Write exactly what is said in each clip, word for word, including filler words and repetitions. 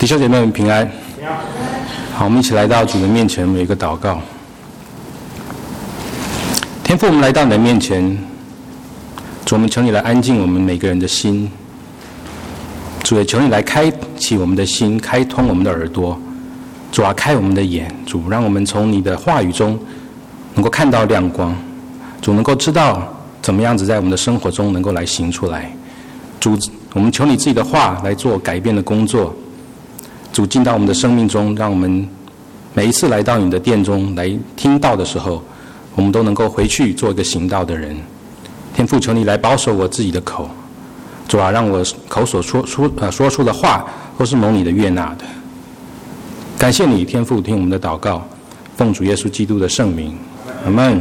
弟兄姐妹们平安。好，我们一起来到主的面前，有一个祷告。天父，我们来到你的面前，主，我们求你来安静我们每个人的心。主，也求你来开启我们的心，开通我们的耳朵。主啊，开我们的眼。主，让我们从你的话语中能够看到亮光。主，能够知道怎么样子在我们的生活中能够来行出来。主，我们求你自己的话来做改变的工作。主，进到我们的生命中，让我们每一次来到你的殿中来听道的时候，我们都能够回去做一个行道的人。天父，求你来保守我自己的口。主啊，让我口所说出呃说出的话都是蒙你的悦纳的。感谢你，天父，听我们的祷告，奉主耶稣基督的圣名，阿们。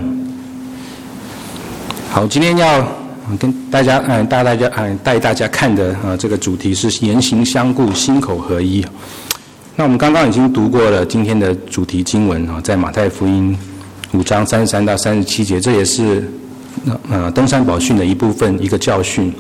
好，今天要跟大家嗯带大家嗯带大家看的呃这个主题是言行相顾，心口合一。那我们刚刚已经读过了今天的主题经文啊，在马太福音五章三十三到三十七节，这也是呃登山宝训的一部分，一个教训。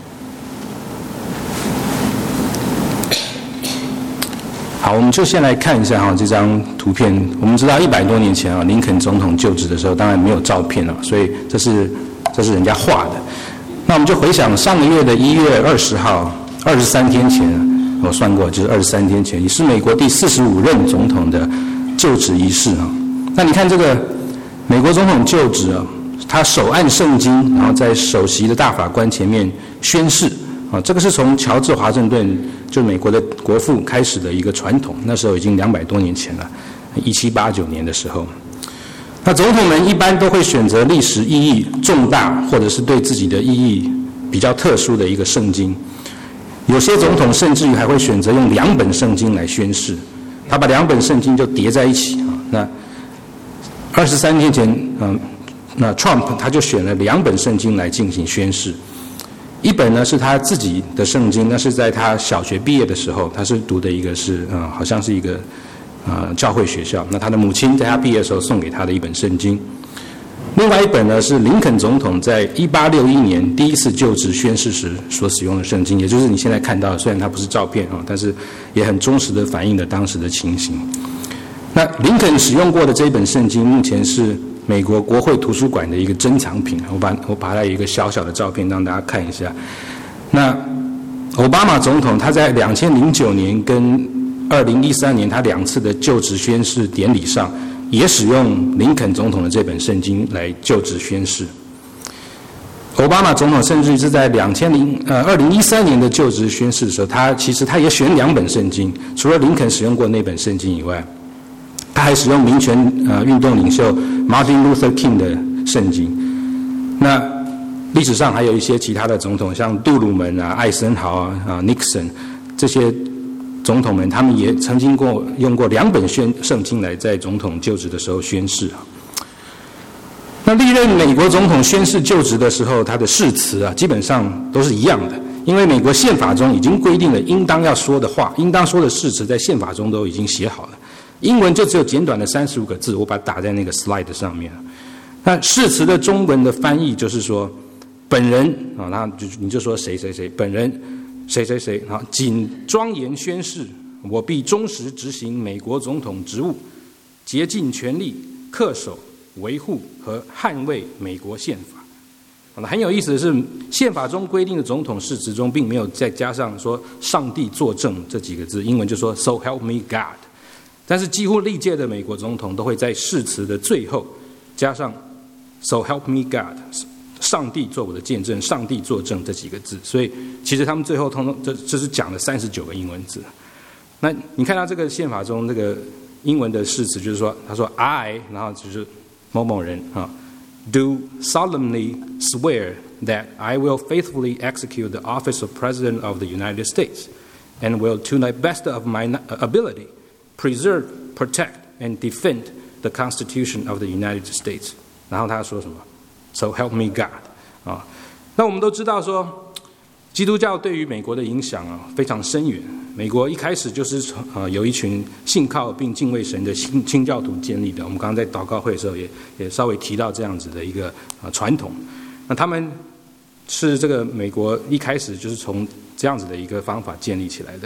好，我们就先来看一下哈这张图片。我们知道一百多年前啊，林肯总统就职的时候，当然没有照片了，所以这是这是人家画的。那我们就回想上个月的一月二十号，二十三天前，我算过就是二十三天前，也是美国第四十五任总统的就职仪式啊。那你看这个美国总统就职啊，他手按圣经，然后在首席的大法官前面宣誓啊，这个是从乔治华盛顿就美国的国父开始的一个传统，那时候已经两百多年前了，一七八九年的时候。那总统们一般都会选择历史意义重大，或者是对自己的意义比较特殊的一个圣经。有些总统甚至于还会选择用两本圣经来宣誓，他把两本圣经就叠在一起啊。那二十三天前，嗯，那 Trump 他就选了两本圣经来进行宣誓。一本呢是他自己的圣经，那是在他小学毕业的时候，他是读的一个是呃，好像是一个呃教会学校。那他的母亲在他毕业的时候送给他的一本圣经。另外一本呢是林肯总统在一八六一年第一次就职宣誓时所使用的圣经，也就是你现在看到的，虽然它不是照片啊，但是也很忠实的反映了当时的情形。那林肯使用过的这一本圣经，目前是美国国会图书馆的一个珍藏品，我把我把它有一个小小的照片让大家看一下。那奥巴马总统他在两千零九年跟二零一三年他两次的就职宣誓典礼上，也使用林肯总统的这本圣经来就职宣誓。奥巴马总统甚至是在两千零呃二零一三年的就职宣誓的时候，他其实他也选两本圣经，除了林肯使用过那本圣经以外，他还使用民权呃运动领袖 Martin Luther King 的圣经。那历史上还有一些其他的总统，像杜鲁门啊、艾森豪啊、啊 Nixon 这些总统们，他们也曾经过用过两本宣圣经来在总统就职的时候宣誓啊。那历任美国总统宣誓就职的时候，他的誓词啊，基本上都是一样的，因为美国宪法中已经规定了应当要说的话，应当说的誓词，在宪法中都已经写好了。英文就只有简短的三十五个字，我把它打在那个 slide 上面。那誓词的中文的翻译就是说，本人啊，那就你就说谁谁谁，本人谁谁谁啊，谨庄严宣誓，我必忠实执行美国总统职务，竭尽全力恪守、维护和捍卫美国宪法。那很有意思的是，宪法中规定的总统誓词中并没有再加上说上帝作证这几个字，英文就说 So help me God。但是几乎历届的美国总统都会在誓词的最后加上 So help me God， 上帝做我的见证，上帝作证这几个字，所以其实他们最后通通这这是讲了三十九个英文字。那你看到这个宪法中这个英文的誓词，就是说他说 I， 然后就是某某人啊 ，do solemnly swear that I will faithfully execute the office of President of the United States and will to the best of my ability preserve, protect, and defend the Constitution of the United States。 然后他说什么 So help me God 啊。那我们都知道说，基督教对于美国的影响啊非常深远。美国一开始就是从呃有一群信靠并敬畏神的新清教徒建立的。我们刚刚在祷告会的时候也也稍微提到这样子的一个呃传统。那他们是这个美国一开始就是从这样子的一个方法建立起来的。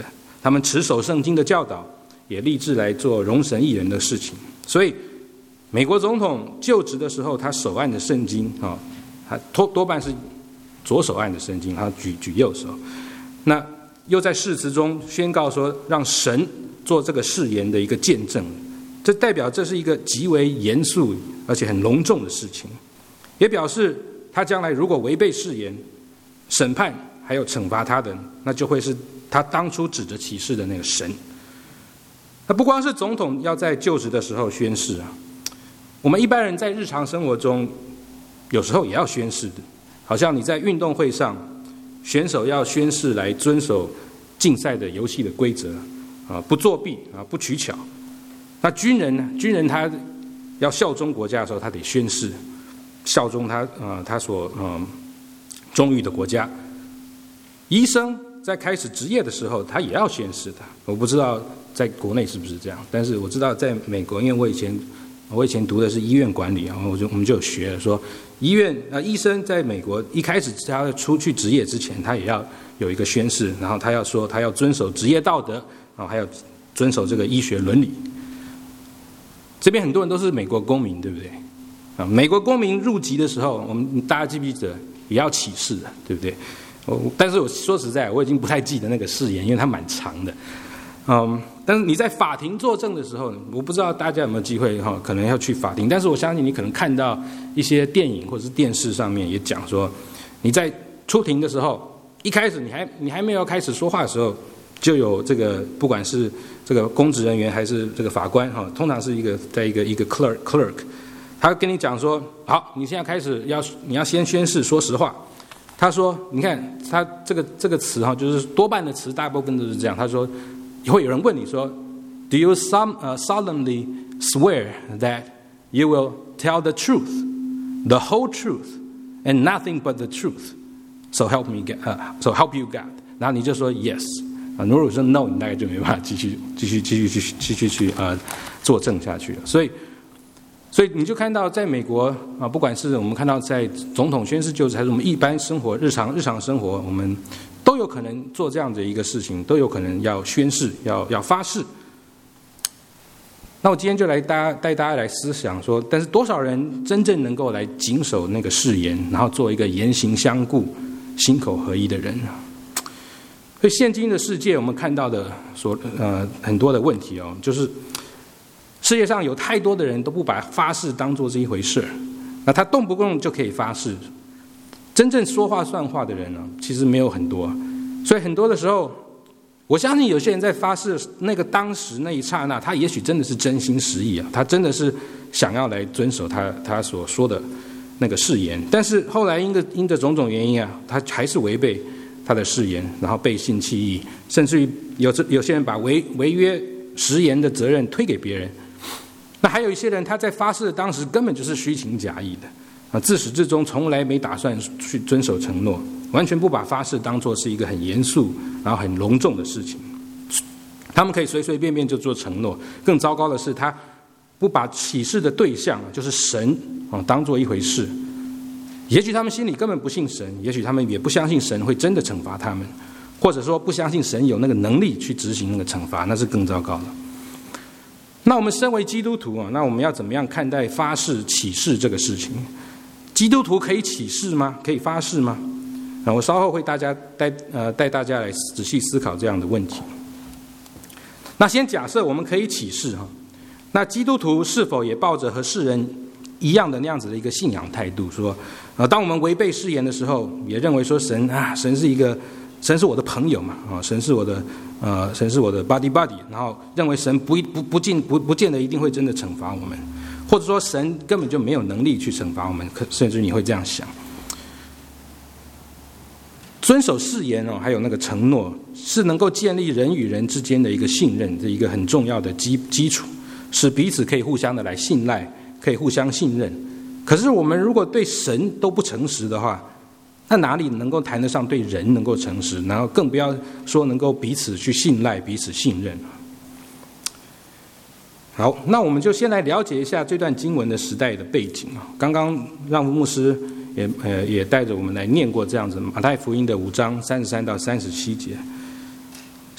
他们持守圣经的教导，也立志来做荣神益人的事情。所以美国总统就职的时候，他手按的圣经啊，他多多半是左手按的圣经，他举举右手。那又在誓词中宣告说，让神做这个誓言的一个见证，这代表这是一个极为严肃而且很隆重的事情，也表示他将来如果违背誓言，审判还有惩罚他的，那就会是他当初指着启示的那个神。那不光是总统要在就职的时候宣誓啊，我们一般人在日常生活中有时候也要宣誓的，好像你在运动会上，选手要宣誓来遵守竞赛的游戏的规则啊，不作弊啊，不取巧。那军人呢？军人他要效忠国家的时候，他得宣誓效忠他呃他所呃忠于的国家。医生在开始职业的时候，他也要宣誓的。我不知道在国内是不是这样，但是我知道在美国，因为我以前我以前读的是医院管理，然后我就我们就有学了说，医院呃医生在美国一开始他要出去职业之前，他也要有一个宣誓，然后他要说他要遵守职业道德，然后还要遵守这个医学伦理。这边很多人都是美国公民，对不对？啊，美国公民入籍的时候，我们大家记不记得也要起誓的，对不对？我但是我说实在，我已经不太记得那个誓言，因为它蛮长的。嗯，但是你在法庭作证的时候，我不知道大家有没有机会哈，可能要去法庭。但是我相信你可能看到一些电影或者是电视上面也讲说，你在出庭的时候，一开始你还你还没有开始说话的时候，就有这个不管是这个公职人员还是这个法官哈，通常是一个在一个一个 clerk clerk， 他跟你讲说，好，你现在开始要你要先宣誓说实话。他说，你看他这个这个词哈，就是多半的词大部分都是这样。他说，会有人问你说 ，Do you some, uh, solemnly swear that you will tell the truth, the whole truth, and nothing but the truth? So help me, God, uh, so help you God. 然后你就说 yes。啊，如果说 no， 你大概就没办法继续继续继续继续继续去呃作证下去了。所以，所以你就看到，在美国啊，不管是我们看到在总统宣誓就职，还是我们一般生活日常日常生活，我们都有可能做这样的一个事情，都有可能要宣誓，要要发誓。那我今天就来大家带大家来思想说，但是多少人真正能够来谨守那个誓言，然后做一个言行相顾、心口合一的人？所以现今的世界，我们看到的所呃很多的问题哦，就是世界上有太多的人都不把发誓当作是一回事，那他动不动就可以发誓，真正说话算话的人呢，其实没有很多。所以很多的时候，我相信有些人在发誓那个当时那一刹那，他也许真的是真心实意啊，他真的是想要来遵守他他所说的那个誓言，但是后来因着因着种种原因啊，他还是违背他的誓言，然后背信弃义，甚至于有有些人把违违约食言的责任推给别人。那还有一些人，他在发誓的当时根本就是虚情假意的啊，自始至终从来没打算去遵守承诺，完全不把发誓当作是一个很严肃然后很隆重的事情。他们可以随随便便就做承诺，更糟糕的是，他不把起誓的对象就是神啊当作一回事。也许他们心里根本不信神，也许他们也不相信神会真的惩罚他们，或者说不相信神有那个能力去执行那个惩罚，那是更糟糕的。那我们身为基督徒啊，那我们要怎么样看待发誓起誓这个事情？基督徒可以起誓吗？可以发誓吗？啊，我稍后会大家带呃带大家来仔细思考这样的问题。那先假设我们可以起誓哈，那基督徒是否也抱着和世人一样的那样子的一个信仰态度，说，呃，当我们违背誓言的时候，也认为说神啊，神是一个，神是我的朋友嘛，啊，神是我的，呃，神是我的 buddy buddy， 然后认为神不不不尽不不见得一定会真的惩罚我们，或者说神根本就没有能力去惩罚我们，甚至你会这样想。遵守誓言哦，还有那个承诺，是能够建立人与人之间的一个信任的一个很重要的基基础，使彼此可以互相的来信赖。可以互相信任，可是我们如果对神都不诚实的话，那哪里能够谈得上对人能够诚实？然后更不要说能够彼此去信赖、彼此信任。好，那我们就先来了解一下这段经文的时代的背景啊。刚刚让牧师也呃也带着我们来念过这样子马太福音的五章三十三到三十七节。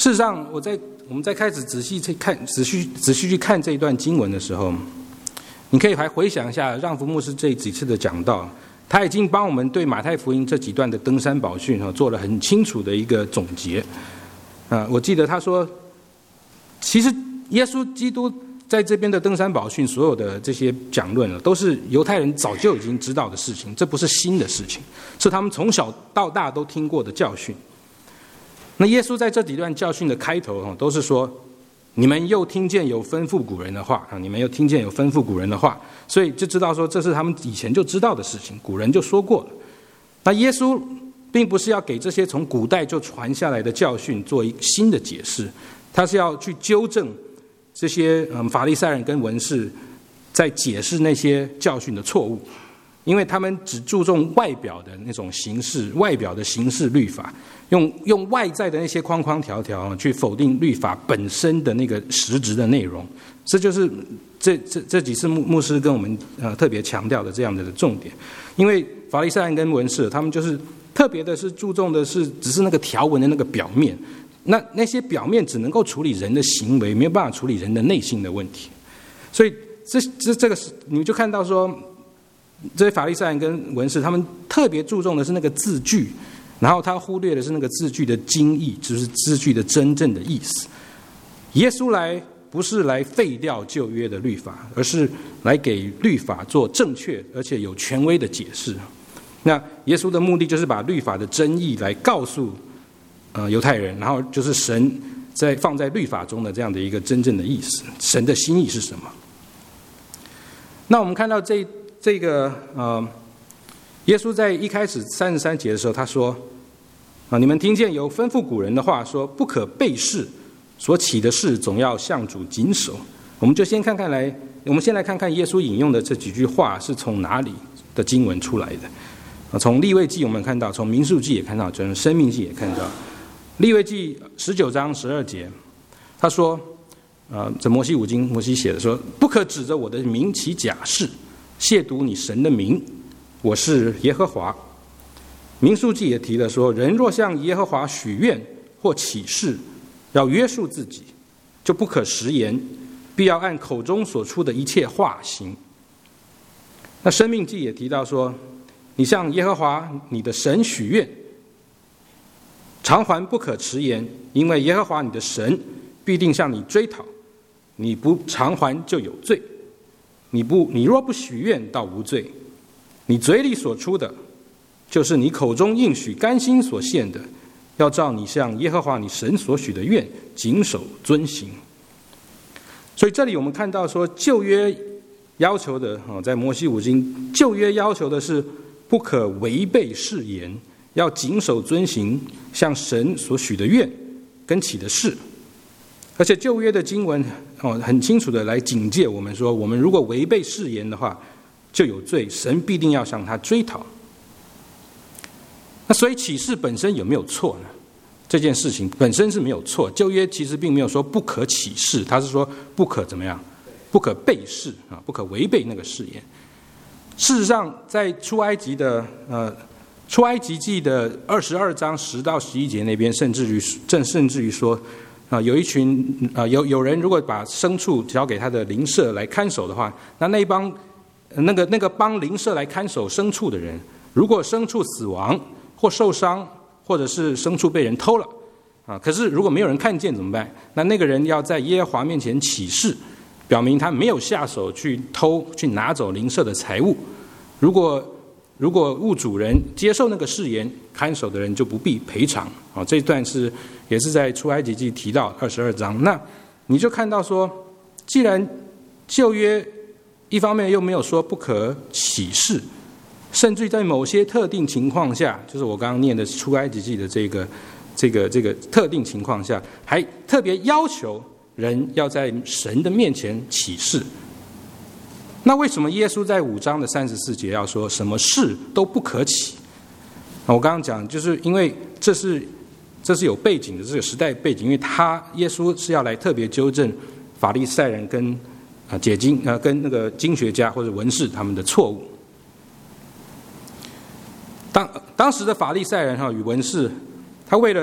事实上，我在我们在开始仔细去看、仔细仔细去看这一段经文的时候，你可以还回想一下让福牧师这几次的讲道，他已经帮我们对马太福音这几段的登山宝训做了很清楚的一个总结。啊，我记得他说，其实耶稣基督在这边的登山宝训所有的这些讲论了，都是犹太人早就已经知道的事情，这不是新的事情，是他们从小到大都听过的教训。那耶稣在这几段教训的开头都是说，你们又听见有吩咐古人的话啊，你们又听见有吩咐古人的话，所以就知道说这是他们以前就知道的事情，古人就说过了。那耶稣并不是要给这些从古代就传下来的教训做一个新的解释，他是要去纠正这些嗯法利赛人跟文士在解释那些教训的错误，因为他们只注重外表的那种形式，外表的形式律法，用用外在的那些框框条条去否定律法本身的那个实质的内容。这就是这这这几次牧牧师跟我们呃特别强调的这样的重点。因为法利赛人跟文士他们就是特别的是注重的是只是那个条文的那个表面，那那些表面只能够处理人的行为，没有办法处理人的内心的问题。所以这这这个你们就看到说，这些法利赛人跟文士他们特别注重的是那个字句，然后他忽略的是那个字句的精义，就是字句的真正的意思。耶稣来不是来废掉旧约的律法，而是来给律法做正确而且有权威的解释。那耶稣的目的就是把律法的真意来告诉呃犹太人，然后就是神在放在律法中的这样的一个真正的意思，神的心意是什么。那我们看到这这个呃，耶稣在一开始三十三节的时候，他说啊，你们听见有吩咐古人的话，说不可背誓，所起的事总要向主谨守。我们就先看看来，我们先来看看耶稣引用的这几句话是从哪里的经文出来的。啊，从利未记我们看到，从民数记也看到，从申命记也看到。利未记十九章十二节，他说，呃，这摩西五经摩西写的说，不可指着我的名起假誓，亵渎你神的名，我是耶和华。民数记也提了说，人若向耶和华许愿或起誓，要约束自己，就不可食言，必要按口中所出的一切话行。那申命记也提到说，你向耶和华你的神许愿，偿还不可迟延，因为耶和华你的神必定向你追讨，你不偿还就有罪。你不，你若不许愿，倒无罪。你嘴里所出的，就是你口中应许甘心所献的，要照你向耶和华你神所许的愿，谨守遵行。所以这里我们看到说，旧约要求的，在摩西五经，旧约要求的是不可违背誓言，要谨守遵行向神所许的愿跟起的誓。而且旧约的经文很清楚的来警戒我们说，我们如果违背誓言的话就有罪，神必定要向他追讨。那所以起誓本身有没有错呢？这件事情本身是没有错，旧约其实并没有说不可起誓，他是说不可怎么样，不可背誓啊，不可违背那个誓言。事实上，在出埃及的呃出埃及记的二十二章十到十一节那边，甚至于正甚至于说啊、呃，有一群啊、呃、有有人如果把牲畜交给他的邻舍来看守的话，那那一帮那个那个帮邻舍来看守牲畜的人，如果牲畜死亡或受伤，或者是牲畜被人偷了啊，可是如果没有人看见怎么办？那那个人要在耶和华面前起誓，表明他没有下手去偷去拿走邻舍的财物。如果如果物主人接受那个誓言，看守的人就不必赔偿啊。这一段是也是在出埃及记提到二十二章。那你就看到说，既然旧约一方面又没有说不可起誓，甚至于在某些特定情况下，就是我刚刚念的出埃及记的这个这个这个特定情况下，还特别要求人要在神的面前起誓。那为什么耶稣在五章的三十四节要说什么誓都不可起？我刚刚讲，就是因为这是这是有背景的，这个时代背景，因为他耶稣是要来特别纠正法利赛人跟啊解经啊跟那个经学家或者文士他们的错误。当当时的法利赛人哈与文士，他为了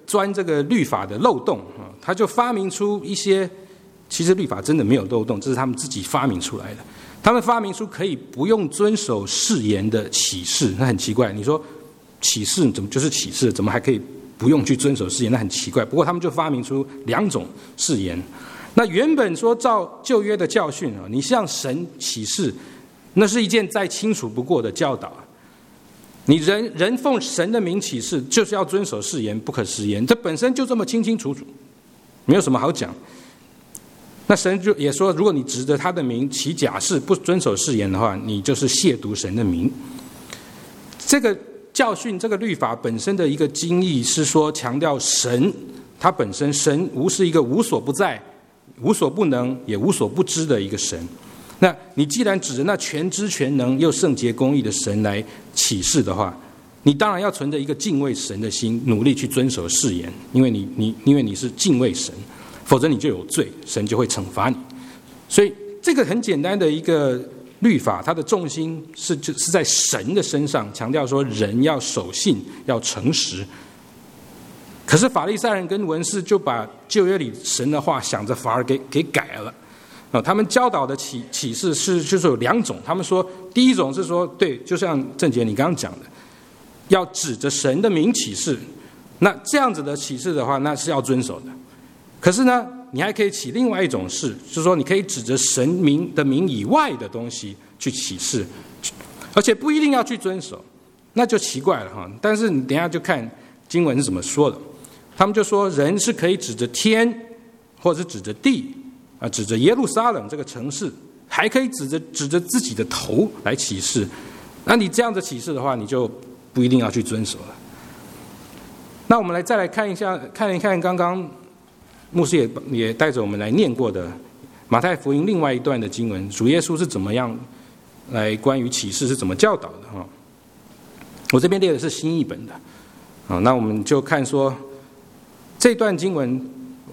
钻这个律法的漏洞啊，他就发明出一些，其实律法真的没有漏洞，这是他们自己发明出来的。他们发明出可以不用遵守誓言的启示，那很奇怪。你说启示怎么就是启示，怎么还可以不用去遵守誓言？那很奇怪。不过他们就发明出两种誓言。那原本说照旧约的教训啊，你向神启示，那是一件再清楚不过的教导。你人人奉神的名起誓，就是要遵守誓言，不可食言，这本身就这么清清楚楚，没有什么好讲。那神就也说，如果你指着他的名起假誓，不遵守誓言的话，你就是亵渎神的名。这个教训，这个律法本身的一个精义是说，强调神他本身，神无是一个无所不在、无所不能也无所不知的一个神。那你既然指着那全知全能又圣洁公义的神来启示的话，你当然要存着一个敬畏神的心，努力去遵守誓言，因为你你因为你是敬畏神，否则你就有罪，神就会惩罚你。所以这个很简单的一个律法，它的重心是是在神的身上，强调说人要守信，要诚实。可是法利赛人跟文士就把旧约里神的话想着法儿给给改了。啊，他们教导的启启示是就是有两种。他们说，第一种是说，对，就像郑杰你刚刚讲的，要指着神的名启示，那这样子的启示的话，那是要遵守的。可是呢，你还可以起另外一种誓，就是说你可以指着神名的名以外的东西去启示，而且不一定要去遵守，那就奇怪了哈。但是你等一下就看经文是怎么说的。他们就说，人是可以指着天，或者是指着地。啊，指着耶路撒冷这个城市，还可以指着指着自己的头来起誓。那你这样的起誓的话，你就不一定要去遵守了。那我们来再来看一下，看一看刚刚牧师也也带着我们来念过的马太福音另外一段的经文，主耶稣是怎么样来关于启示是怎么教导的哈。我这边列的是新译本的啊，那我们就看说这段经文。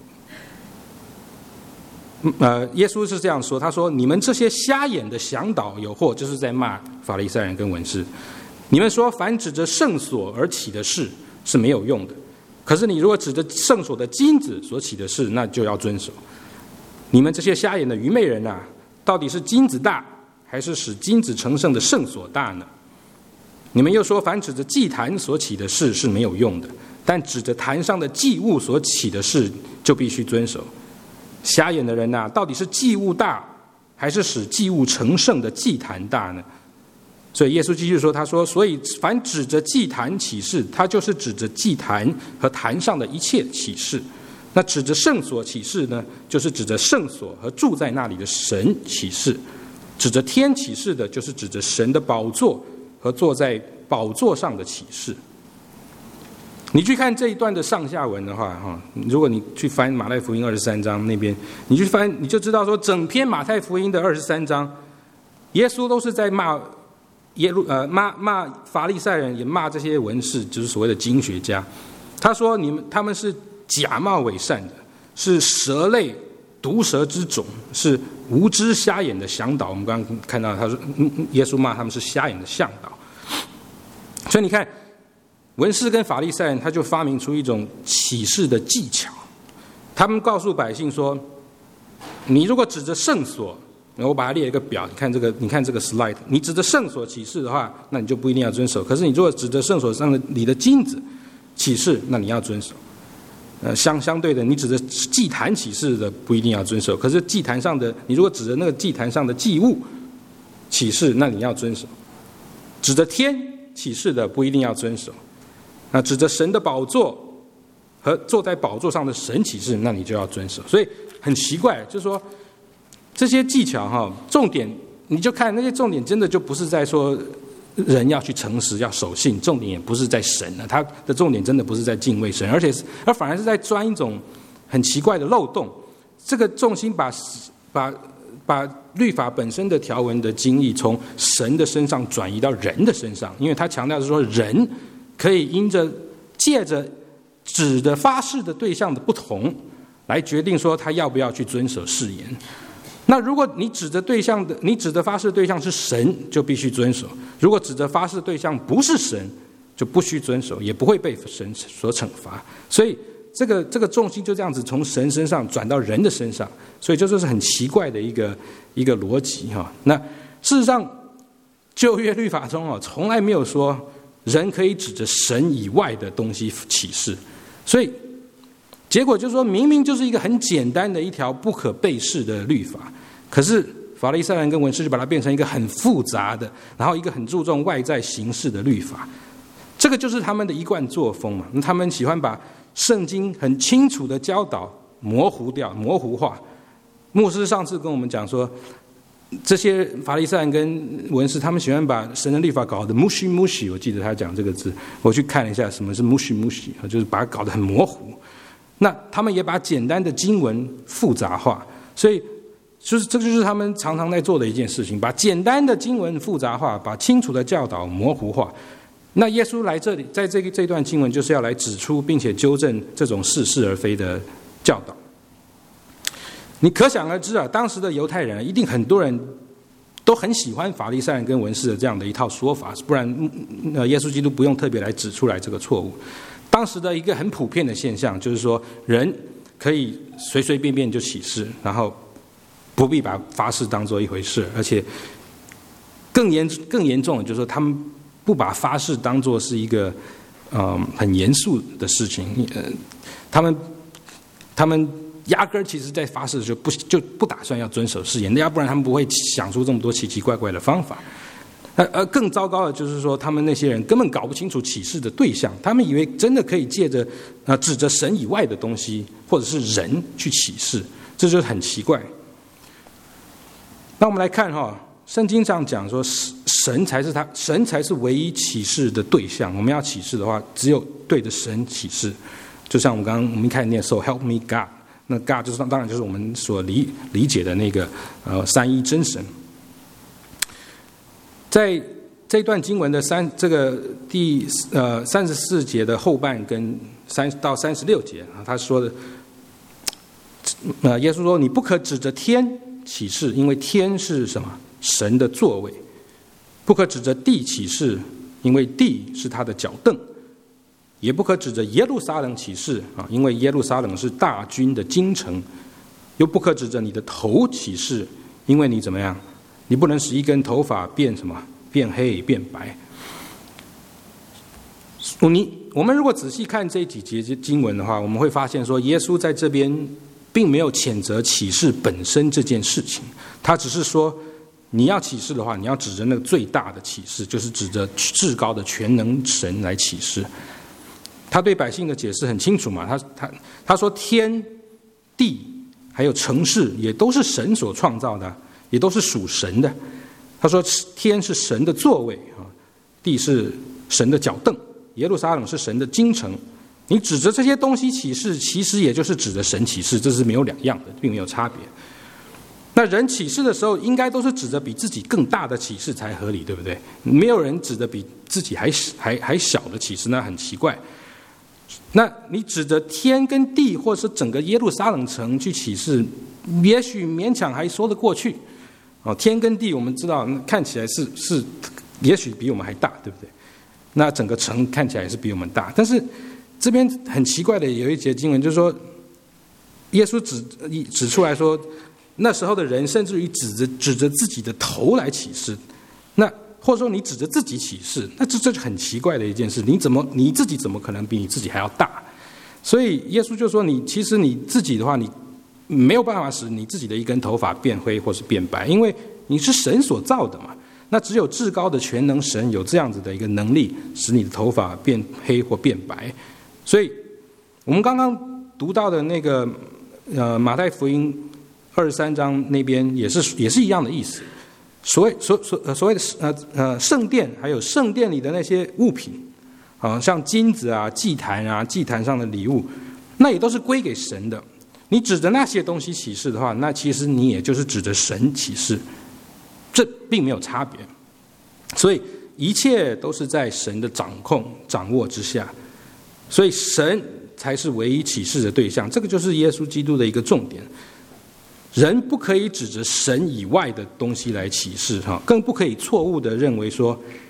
呃，耶稣是这样说，他说：“你们这些瞎眼的向导有祸。”就是在骂法利赛人跟文士。你们说，凡指着圣所而起的事是没有用的，可是你如果指着圣所的金子所起的事，那就要遵守。你们这些瞎眼的愚昧人啊，到底是金子大，还是使金子成圣的圣所大呢？你们又说，凡指着祭坛所起的事是没有用的，但指着坛上的祭物所起的事就必须遵守。瞎眼的人呐、啊，到底是祭物大，还是使祭物成圣的祭坛大呢？所以耶稣继续说，他说：“所以凡指着祭坛起誓，他就是指着祭坛和坛上的一切起誓；那指着圣所起誓呢，就是指着圣所和住在那里的神起誓；指着天起誓的，就是指着神的宝座和坐在宝座上的起誓。”你去看这一段的上下文的话，哈，如果你去翻马太福音二十三章那边，你去翻，你就知道说，整篇马太福音的二十三章，耶稣都是在骂耶路呃骂骂法利赛人，也骂这些文士，就是所谓的经学家。他说你们他们是假冒伪善的，是蛇类毒蛇之种，是无知瞎眼的向导。我们刚刚看到他说，耶稣骂他们是瞎眼的向导。所以你看。文士跟法利赛人，他就发明出一种启示的技巧。他们告诉百姓说：“你如果指着圣所，我把它列一个表，你看这个，你看这个 slide， 你指着圣所启示的话，那你就不一定要遵守。可是你如果指着圣所上的你的金子启示，那你要遵守。呃，相相对的，你指着祭坛启示的不一定要遵守。可是祭坛上的，你如果指着那个祭坛上的祭物启示，那你要遵守。指着天启示的不一定要遵守。”那指着神的宝座和坐在宝座上的神启示，那你就要遵守。所以很奇怪，就是说这些技巧哈，重点你就看那些重点，真的就不是在说人要去诚实、要守信，重点也不是在神了，他的重点真的不是在敬畏神，而且而反而是在钻一种很奇怪的漏洞。这个重心把把把律法本身的条文的精义从神的身上转移到人的身上，因为他强调是说人。可以因着借着指的发誓的对象的不同，来决定说他要不要去遵守誓言。那如果你指的对象的，你指的发誓对象是神，就必须遵守；如果指的发誓对象不是神，就不需遵守，也不会被神所惩罚。所以这个这个重心就这样子从神身上转到人的身上，所以这就是很奇怪的一个一个逻辑哈。那事实上，旧约律法中哦，从来没有说人可以指着神以外的东西启示，所以结果就是说明明就是一个很简单的一条不可背誓的律法，可是法利赛人跟文士就把它变成一个很复杂的，然后一个很注重外在形式的律法。这个就是他们的一贯作风嘛。他们喜欢把圣经很清楚的教导模糊掉、模糊化。牧师上次跟我们讲说，这些法利赛人跟文士，他们喜欢把神的律法搞得 mushy mushy， 我记得他讲这个字，我去看了一下什么是 mushy mushy， 就是把它搞得很模糊。那他们也把简单的经文复杂化，所以就是这就是他们常常在做的一件事情，把简单的经文复杂化，把清楚的教导模糊化。那耶稣来这里，在这个这段经文就是要来指出并且纠正这种似是而非的教导。你可想而知啊，当时的犹太人一定很多人都很喜欢法利赛人跟文士的这样的一套说法，不然呃耶稣基督不用特别来指出来这个错误。当时的一个很普遍的现象就是说，人可以随随便便就起誓，然后不必把发誓当作一回事，而且更严更严重的就是说，他们不把发誓当作是一个呃很严肃的事情，呃，他们他们压根儿其实在发誓的时候不就不打算要遵守誓言，要不然他们不会想出这么多奇奇怪怪的方法。呃呃，更糟糕的就是说，他们那些人根本搞不清楚启示的对象，他们以为真的可以借着呃指着神以外的东西或者是人去启示，这就是很奇怪。那我们来看哈、哦，圣经上讲说，神才是他，神才是唯一启示的对象。我们要启示的话，只有对着神启示。就像我们刚刚我们一开始念 "So help me God"， 那 God 就是当然就是我们所理理解的那个呃三一真神。在这段经文的三这个第呃三十四节的后半跟三到三十六节啊，他说的，呃，耶稣说：“你不可指着天启示，因为天是什么？神的座位。不可指着地启示，因为地是他的脚凳。也不可指着耶路撒冷启示啊，因为耶路撒冷是大军的京城。又不可指着你的头启示，因为你怎么样？你不能使一根头发变什么？变黑变白。”你我们如果仔细看这几节经文的话，我们会发现说，耶稣在这边并没有谴责启示本身这件事情，他只是说，你要启示的话，你要指着那个最大的启示，就是指着至高的全能神来启示。他对百姓的解释很清楚嘛，他他他说天地还有城市也都是神所创造的，也都是属神的。他说天是神的座位啊，地是神的脚凳，耶路撒冷是神的京城。你指着这些东西启示，其实也就是指着神启示，这是没有两样的，并没有差别。那人启示的时候，应该都是指着比自己更大的启示才合理，对不对？没有人指着比自己还还还小的启示，那很奇怪。那你指着天跟地，或者是整个耶路撒冷城去启示，也许勉强还说得过去。哦，天跟地我们知道看起来是是，也许比我们还大，对不对？那整个城看起来也是比我们大，但是这边很奇怪的有一节经文，就是说，耶稣指指出来说，那时候的人甚至于指着指着自己的头来启示，那或者说你指着自己启示，那这这就很奇怪的一件事。你怎么你自己怎么可能比你自己还要大？所以耶稣就说你，你其实你自己的话，你没有办法使你自己的一根头发变灰或是变白，因为你是神所造的嘛。那只有至高的全能神有这样子的一个能力，使你的头发变黑或变白。所以我们刚刚读到的那个呃马太福音二十三章那边也是也是一样的意思。所谓所所所谓的呃呃圣殿，还有圣殿里的那些物品，啊，像金子啊、祭坛啊、祭坛上的礼物，那也都是归给神的。你指着那些东西启示的话，那其实你也就是指着神启示，这并没有差别。所以一切都是在神的掌控、掌握之下，所以神才是唯一启示的对象。这个就是耶稣基督的一个重点。人不可以指着神以外的东西来启示，更不可以错误的认为说，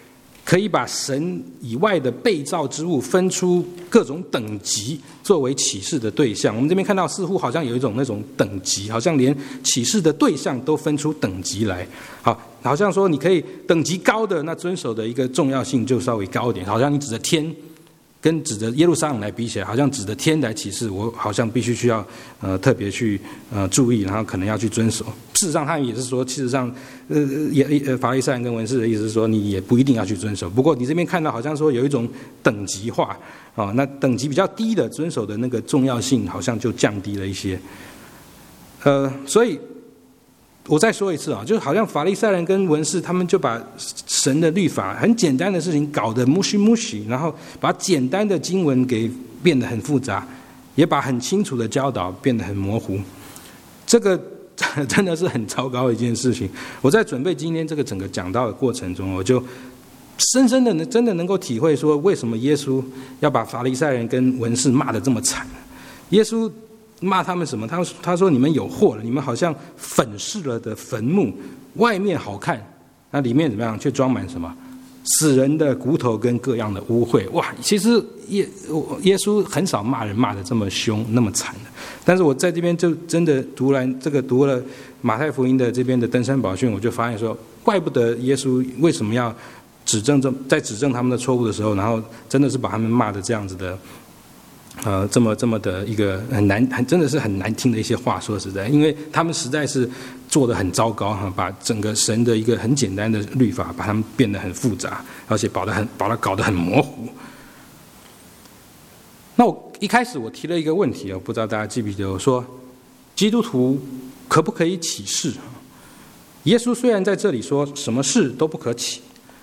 可以把神以外的被造之物分出各种等级作为启示的对象。我们这边看到似乎好像有一种那种等级，好像连启示的对象都分出等级来。好，好像说你可以等级高的，那遵守的一个重要性就稍微高一点，好像你指着天跟指着耶路撒冷来比起来，好像指着天来启示，我好像必须需要呃特别去呃注意，然后可能要去遵守。事实上，他们也是说，事实上，呃也呃法利赛人跟文士的意思是说，你也不一定要去遵守。不过你这边看到好像说有一种等级化啊、哦，那等级比较低的遵守的那个重要性好像就降低了一些。呃，所以我再说一次啊，就是好像法利赛人跟文士他们就把神的律法很简单的事情搞得 mushy mushy， 然后把简单的经文给变得很复杂，也把很清楚的教导变得很模糊。这个真的是很糟糕的一件事情。我在准备今天这个整个讲道的过程中，我就深深的真的能够体会说，为什么耶稣要把法利赛人跟文士骂得这么惨。耶稣骂他们什么？他他说你们有祸了，你们好像粉饰了的坟墓，外面好看，那里面怎么样？却装满什么？死人的骨头跟各样的污秽。哇，其实耶耶稣很少骂人骂得这么凶那么惨的。但是我在这边就真的读完这个读了马太福音的这边的登山宝训，我就发现说，怪不得耶稣为什么要指正这在指正他们的错误的时候，然后真的是把他们骂的这样子的。呃，这么这么的一个很难，很真的是很难听的一些话。说实在，因为他们实在是做得很糟糕哈，把整个神的一个很简单的律法，把他们变得很复杂，而且搞得很把它搞得很模糊。那我一开始我提了一个问题，我不知道大家记不记得，我说基督徒可不可以起誓？耶稣虽然在这里说什么事都不可起。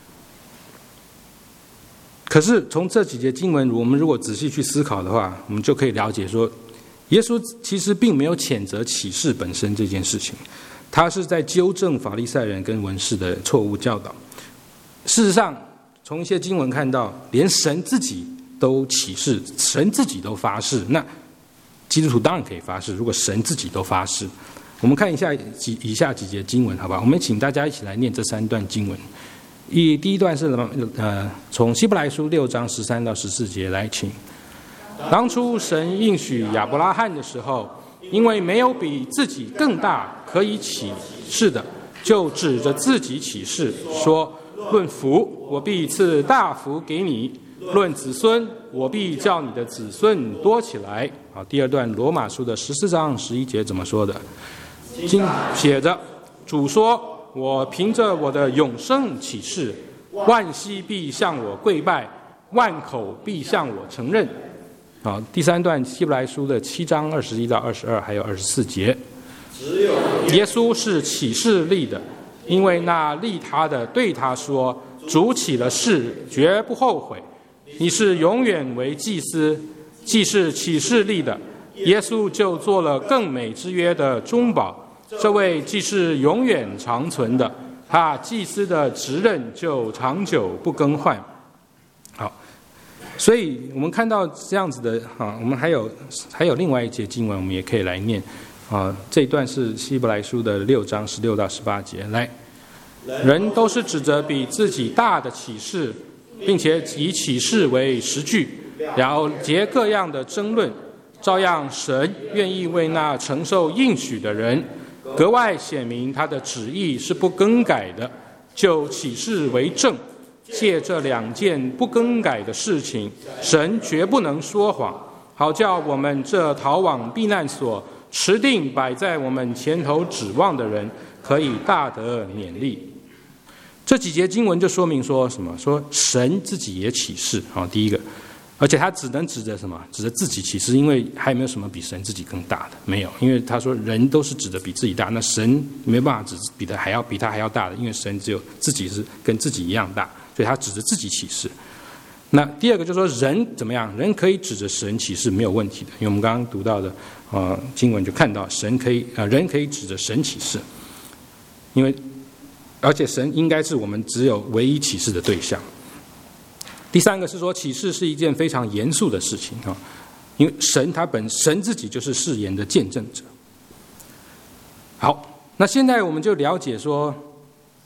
可是从这几节经文，我们如果仔细去思考的话，我们就可以了解说，耶稣其实并没有谴责启示本身这件事情，他是在纠正法利赛人跟文士的错误教导。事实上，从一些经文看到，连神自己都启示，神自己都发誓，那基督徒当然可以发誓。如果神自己都发誓，我们看一下几以下几节经文，好吧？我们请大家一起来念这三段经文。一第一段是呃，从希伯来书六章十三到十四节来，请。当初神应许亚伯拉罕的时候，因为没有比自己更大可以起誓的，就指着自己起誓说：论福，我必赐大福给你；论子孙，我必叫你的子孙多起来。好，第二段罗马书的十四章十一节怎么说的？经写着：主说，我凭着我的永生起誓，万膝必向我跪拜，万口必向我承认。好，第三段希伯来书的七章二十一到二十二，还有二十四节。耶稣是起誓立的，因为那立他的对他说：主起了誓，绝不后悔。你是永远为祭司，既是起誓立的，耶稣就做了更美之约的中保。这位既是永远长存的，他祭司的职任就长久不更换。好，所以我们看到这样子的啊，我们还有还有另外一节经文，我们也可以来念啊。这一段是希伯来书的六章十六到十八节。来，人都是指着比自己大的启示，并且以启示为实据，然后结各样的争论。照样，神愿意为那承受应许的人格外显明他的旨意是不更改的，就启示为证。借这两件不更改的事情，神绝不能说谎，好叫我们这逃往避难所、持定摆在我们前头指望的人，可以大得勉励。这几节经文就说明说什么？说神自己也启示。好，第一个。而且他只能指着什么？指着自己启示，因为还有没有什么比神自己更大的？没有，因为他说人都是指着比自己大，那神没办法指比的还要比他还要大的，因为神只有自己是跟自己一样大，所以他指着自己启示。那第二个就是说人怎么样？人可以指着神启示没有问题的，因为我们刚刚读到的呃经文就看到神可以呃人可以指着神启示，因为而且神应该是我们只有唯一启示的对象。第三个是说，启示是一件非常严肃的事情啊，因为神他本神自己就是誓言的见证者。好，那现在我们就了解说，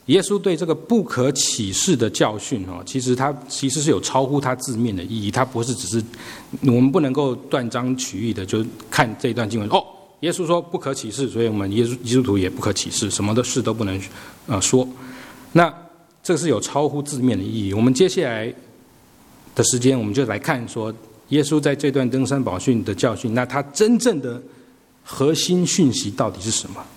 耶稣对这个不可启示的教训哦，其实它其实是有超乎它字面的意义，它不是只是我们不能够断章取义的就看这段经文哦，耶稣说不可启示，所以我们耶稣基督徒也不可启示，什么的事都不能呃说。那这是有超乎字面的意义。我们接下来的时间，我们就来看说耶稣在这段登山宝训的教训，那他真正的核心讯息到底是什么？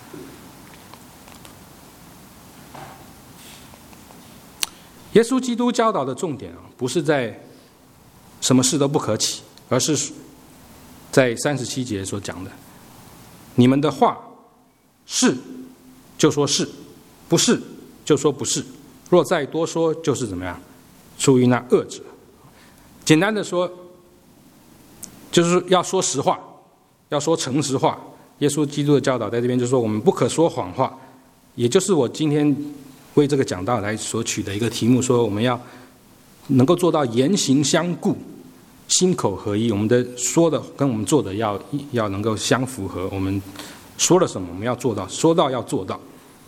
耶稣基督教导的重点啊，不是在什么事都不可起，而是在三十七节所讲的：你们的话是就说是，不是就说不是。若再多说，就是怎么样？出于那恶者。简单的说，就是要说实话，要说诚实话。耶稣基督的教导在这边就是说，我们不可说谎话，也就是我今天为这个讲道来所取的一个题目，说我们要能够做到言行相顾，心口合一。我们的说的跟我们做的要要能够相符合。我们说了什么，我们要做到，说到要做到。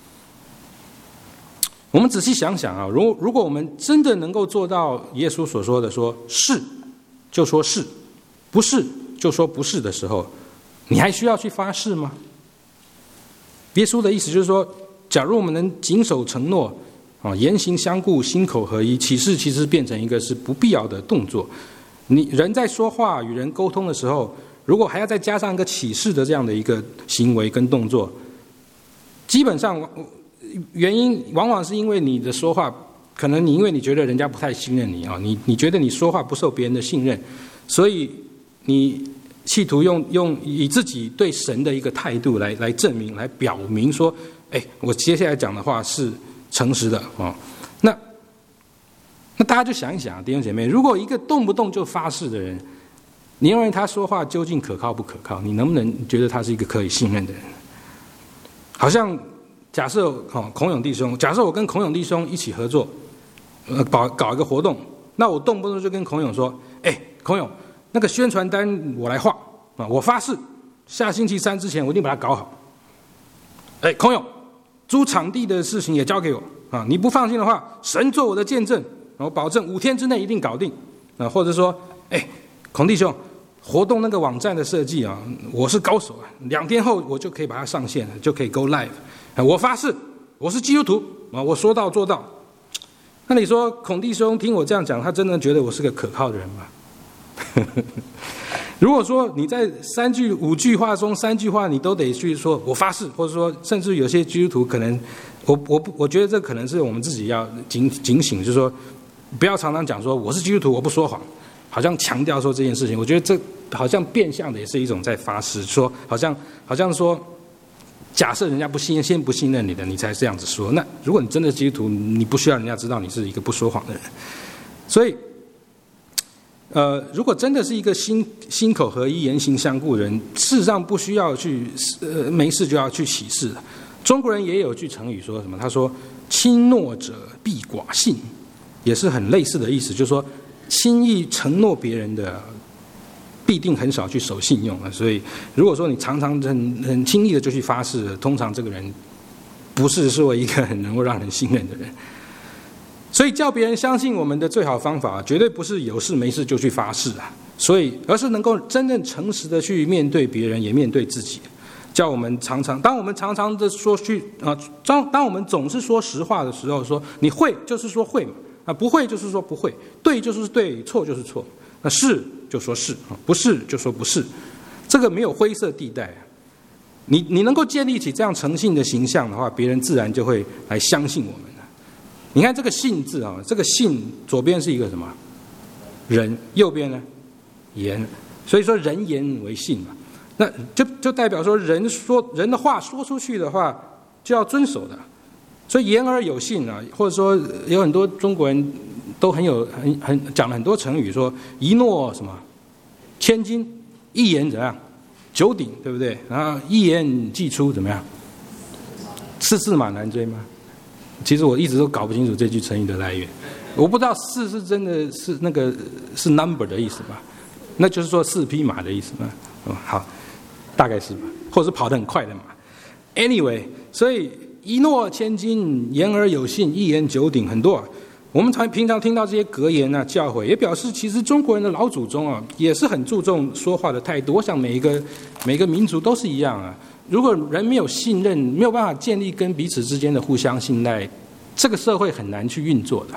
我们仔细想想啊，如如果我们真的能够做到耶稣所说的说是就说是，不是就说不是的时候，你还需要去发誓吗？耶稣的意思就是说，假如我们能谨守承诺啊，言行相顾，心口合一，启示其实变成一个是不必要的动作。你人在说话与人沟通的时候，如果还要再加上一个启示的这样的一个行为跟动作，基本上原因往往是因为你的说话，可能你因为你觉得人家不太信任你啊，你你觉得你说话不受别人的信任，所以你企图用用以自己对神的一个态度来来证明，来表明说，哎，我接下来讲的话是诚实的啊。那那大家就想一想，弟兄姐妹，如果一个动不动就发誓的人，你认为他说话究竟可靠不可靠？你能不能觉得他是一个可以信任的人？好像假设哦，孔勇弟兄，假设我跟孔勇弟兄一起合作，呃，搞搞一个活动，那我动不动就跟孔勇说，哎，孔勇，那个宣传单我来画啊，我发誓下星期三之前我一定把它搞好。哎，孔勇，租场地的事情也交给我啊，你不放心的话，神做我的见证，我保证五天之内一定搞定啊，或者说，哎，孔弟兄，活动那个网站的设计啊，我是高手啊，两天后我就可以把它上线了，就可以 go live。我发誓，我是基督徒啊，我说到做到。那你说孔弟兄听我这样讲，他真的觉得我是个可靠的人吗？如果说你在三句五句话中三句话你都得去说我发誓，或者说甚至有些基督徒可能，我我我觉得这可能是我们自己要警警醒，就是说不要常常讲说我是基督徒我不说谎，好像强调说这件事情。我觉得这好像变相的也是一种在发誓，说好像好像说。假设人家不信先不信任你的，你才这样子说。那如果你真的是基督徒，你不需要人家知道你是一个不说谎的人。所以，呃，如果真的是一个心心口合一、言行相顾的人，事实上不需要去呃没事就要去起誓。中国人也有句成语说什么？他说“轻诺者必寡信”，也是很类似的意思，就是说轻易承诺别人的，必定很少去守信用啊。所以如果说你常常很很轻易的就去发誓，通常这个人不是说一个很能够让人信任的人。所以叫别人相信我们的最好方法，绝对不是有事没事就去发誓啊，所以而是能够真正诚实的去面对别人，也面对自己。叫我们常常，当我们常常的说去啊，当当我们总是说实话的时候，说你会就是说会嘛，啊不会就是说不会，对就是对，错就是错。那是就说是，不是就说不是，这个没有灰色地带。你你能够建立起这样诚信的形象的话，别人自然就会来相信我们了。你看这个信字啊，这个信左边是一个什么人，右边呢言，所以说人言为信嘛。那就就代表说人说人的话说出去的话就要遵守的，所以言而有信啊，或者说有很多中国人都很有很很讲了很多成语，说一诺什么千金，一言怎样九鼎，对不对？然后一言既出怎么样，驷驷马难追吗？其实我一直都搞不清楚这句成语的来源，我不知道驷是真的是那个是 number 的意思吧？那就是说四匹马的意思吗？哦，好，大概是吧，或者是跑得很快的马。Anyway， 所以一诺千金，言而有信，一言九鼎，很多啊。我们常平常听到这些格言啊、教诲，也表示其实中国人的老祖宗啊，也是很注重说话的态度。我想每一个每一个民族都是一样啊。如果人没有信任，没有办法建立跟彼此之间的互相信赖，这个社会很难去运作的。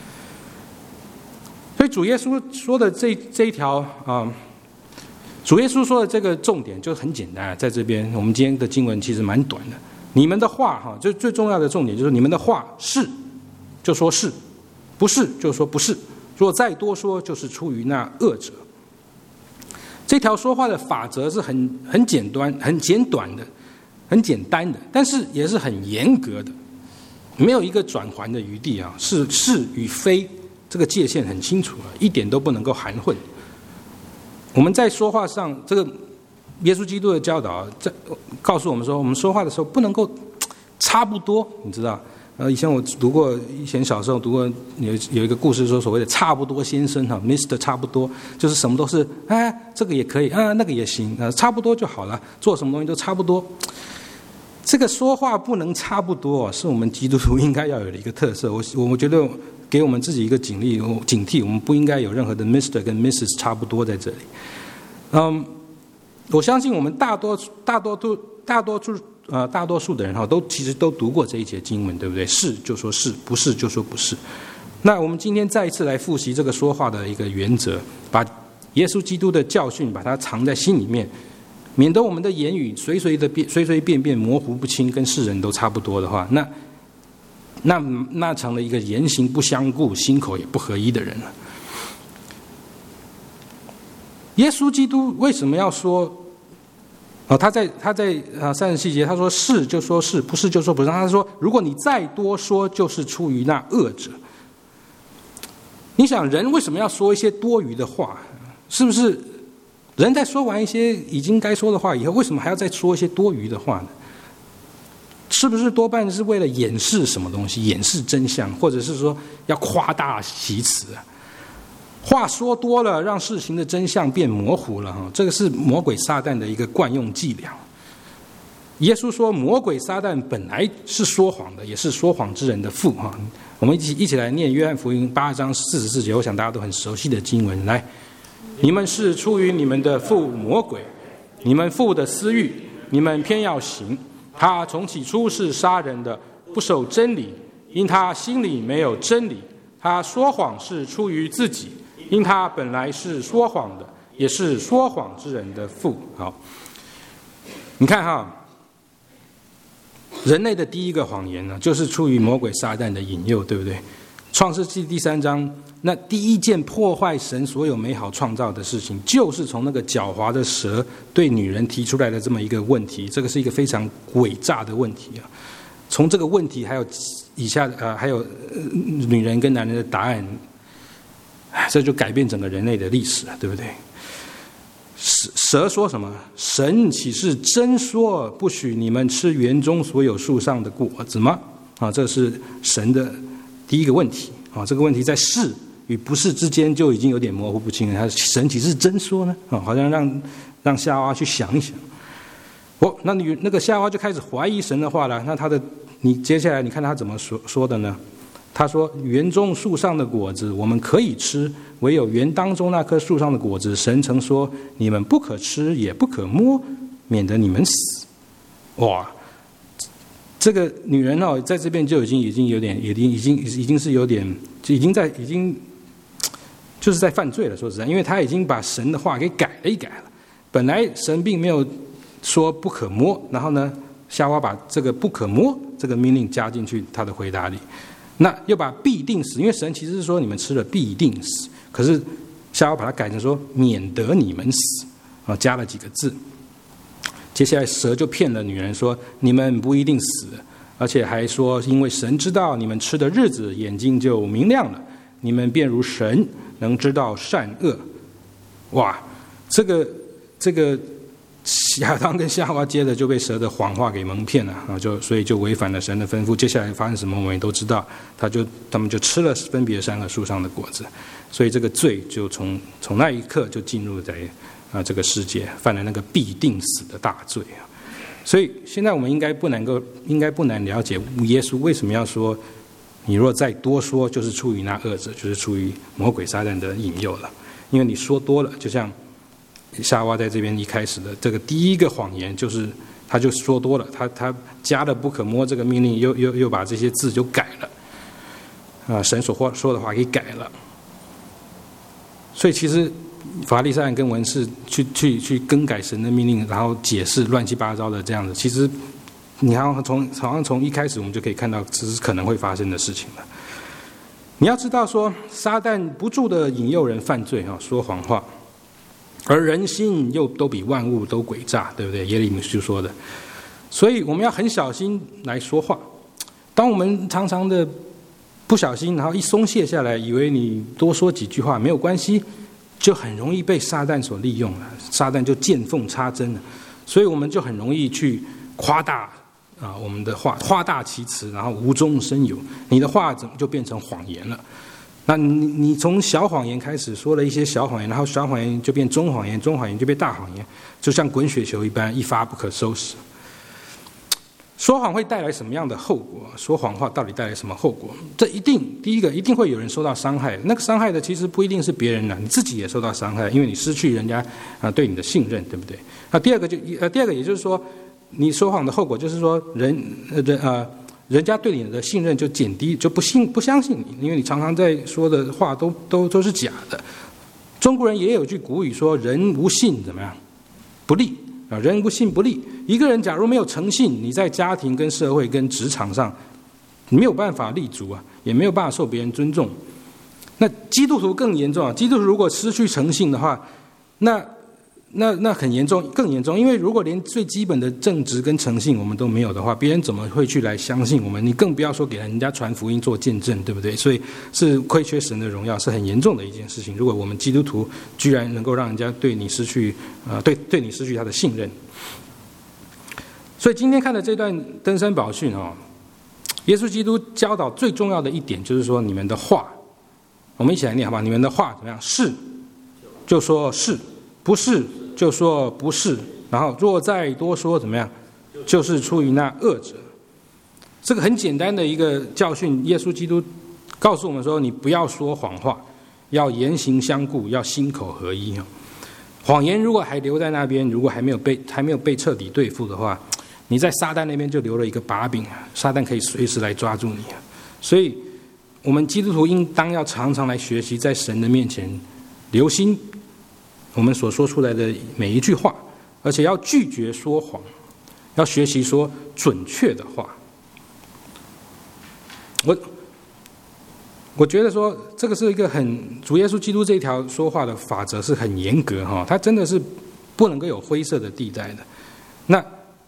所以主耶稣说的这这一条啊，主耶稣说的这个重点就很简单啊，在这边我们今天的经文其实蛮短的。你们的话哈，就最重要的重点就是你们的话是，就说是。不是就说不是，若再多说，就是出于那恶者。这条说话的法则是很很简单、很简短的、很简单的，但是也是很严格的，没有一个转圜的余地啊！是是与非这个界限很清楚了，一点都不能够含混。我们在说话上，这个耶稣基督的教导在告诉我们说，我们说话的时候不能够差不多，你知道。呃，以前我读过，以前小时候读过有有一个故事说，所谓的差不多先生哈 ，Mister 差不多，就是什么都是，哎，这个也可以，啊，那个也行，啊，差不多就好了，做什么东西都差不多。这个说话不能差不多，是我们基督徒应该要有的一个特色。我我觉得给我们自己一个警惕，警惕，我们不应该有任何的 Mister 跟 Missus 差不多在这里。嗯，我相信我们大多大多数大多数。呃，大多数的人哈，都其实都读过这一节经文，对不对？是就说是，不是就说不是。那我们今天再一次来复习这个说话的一个原则，把耶稣基督的教训把它藏在心里面，免得我们的言语随随的变、随随便便模糊不清，跟世人都差不多的话，那那那成了一个言行不相顾、心口也不合一的人了。耶稣基督为什么要说？哦，他在他在啊三十七节，他说是就说是，不是就说不是。他说，如果你再多说，就是出于那恶者。你想，人为什么要说一些多余的话？是不是人在说完一些已经该说的话以后，为什么还要再说一些多余的话呢？是不是多半是为了掩饰什么东西，掩饰真相，或者是说要夸大其词啊？话说多了，让事情的真相变模糊了哈，这个是魔鬼撒旦的一个惯用伎俩。耶稣说，魔鬼撒旦本来是说谎的，也是说谎之人的父哈。我们一起一起来念约翰福音八章四十四节，我想大家都很熟悉的经文。来，你们是出于你们的父魔鬼，你们父的私欲，你们偏要行。他从起初是杀人的，不守真理，因他心里没有真理。他说谎是出于自己。因他本来是说谎的，也是说谎之人的父。好，你看哈，人类的第一个谎言呢，就是出于魔鬼撒旦的引诱，对不对？创世纪第三章，那第一件破坏神所有美好创造的事情，就是从那个狡猾的蛇对女人提出来的这么一个问题。这个是一个非常诡诈的问题啊！从这个问题还有以下呃，还有、呃、女人跟男人的答案。这就改变整个人类的历史了，对不对？蛇说什么？神岂是真说不许你们吃园中所有树上的果子吗？啊，这是神的第一个问题啊。这个问题在是与不是之间就已经有点模糊不清了。他神岂是真说呢？啊，好像让让夏娃去想一想。哦，那你那个夏娃就开始怀疑神的话了。那他的你接下来你看他怎么说说的呢？他说：“园中树上的果子我们可以吃，唯有园当中那棵树上的果子，神曾说你们不可吃，也不可摸，免得你们死。”哇，这个女人哦，在这边就已经已经有点，已经已经已经是有点，已经在已经就是在犯罪了。说实在，因为她已经把神的话给改了一改了。本来神并没有说不可摸，然后呢，夏娃把这个不可摸这个命令加进去她的回答里。那又把必定死，因为神其实是说你们吃了必定死，可是夏娃把它改成说免得你们死啊，加了几个字。接下来蛇就骗了女人说你们不一定死，而且还说因为神知道你们吃的日子，眼睛就明亮了，你们便如神，能知道善恶。哇，这个这个亚当跟夏娃接着就被蛇的谎话给蒙骗了啊，就所以就违反了神的吩咐。接下来发生什么我们也都知道，他就他们就吃了分别三个树上的果子，所以这个罪就从从那一刻就进入在啊这个世界，犯了那个必定死的大罪啊。 所以现在我们应该不能够，应该不难了解耶稣为什么要说，你若再多说，就是出于那恶者，就是出于魔鬼撒旦的引诱了。因为你说多了，就像夏娃在这边一开始的这个第一个谎言，就是他就说多了，他他加了不可摸这个命令，又又又把这些字就改了，啊、呃，神所说说的话给改了。所以其实法利赛人跟文士去去去更改神的命令，然后解释乱七八糟的这样子，其实你好像从好像从一开始我们就可以看到，这是可能会发生的事情了。你要知道说，撒旦不住的引诱人犯罪哈，说谎话，而人心又都比万物都诡诈，对不对？耶利米书说的。所以我们要很小心来说话。当我们常常的不小心，然后一松懈下来，以为你多说几句话没有关系，就很容易被撒旦所利用了，撒旦就见缝插针了。所以我们就很容易去夸大啊我们的话，夸大其词，然后无中生有，你的话怎么就变成谎言了？那你你从小谎言开始说了一些小谎言，然后小谎言就变中谎言，中谎言就变大谎言，就像滚雪球一般，一发不可收拾。说谎会带来什么样的后果？说谎话到底带来什么后果？这一定，第一个一定会有人受到伤害。那个伤害的其实不一定是别人啦，你自己也受到伤害，因为你失去人家啊对你的信任，对不对？那第二个就呃第二个也就是说，你说谎的后果就是说人呃人呃人家对你的信任就减低，就不信不相信你，因为你常常在说的话都都都是假的。中国人也有句古语说：“人无信怎么样？不立。”啊，人无信不立。一个人假如没有诚信，你在家庭、跟社会、跟职场上，你没有办法立足啊，也没有办法受别人尊重。那基督徒更严重啊！基督徒如果失去诚信的话，那那那很严重，更严重。因为如果连最基本的正直跟诚信我们都没有的话，别人怎么会去来相信我们？你更不要说给人家传福音做见证，对不对？所以是亏缺神的荣耀，是很严重的一件事情。如果我们基督徒居然能够让人家对你失去呃对对你失去他的信任，所以今天看的这段登山宝训哦，耶稣基督教导最重要的一点就是说，你们的话，我们一起来念好不好？你们的话怎么样？是就说是，不是就说不是，然后若再多说怎么样，就是出于那恶者。这个很简单的一个教训，耶稣基督告诉我们说，你不要说谎话，要言行相顾，要心口合一。谎言如果还留在那边，如果还没有被还没有被彻底对付的话，你在撒旦那边就留了一个把柄，撒旦可以随时来抓住你。所以我们基督徒应当要常常来学习，在神的面前留心我们所说出来的每一句话，而且要拒绝说谎，要学习说准确的话。我我觉得说这个是一个很主耶稣基督这一条说话的法则是很严格哈，它真的是不能够有灰色的地带的。那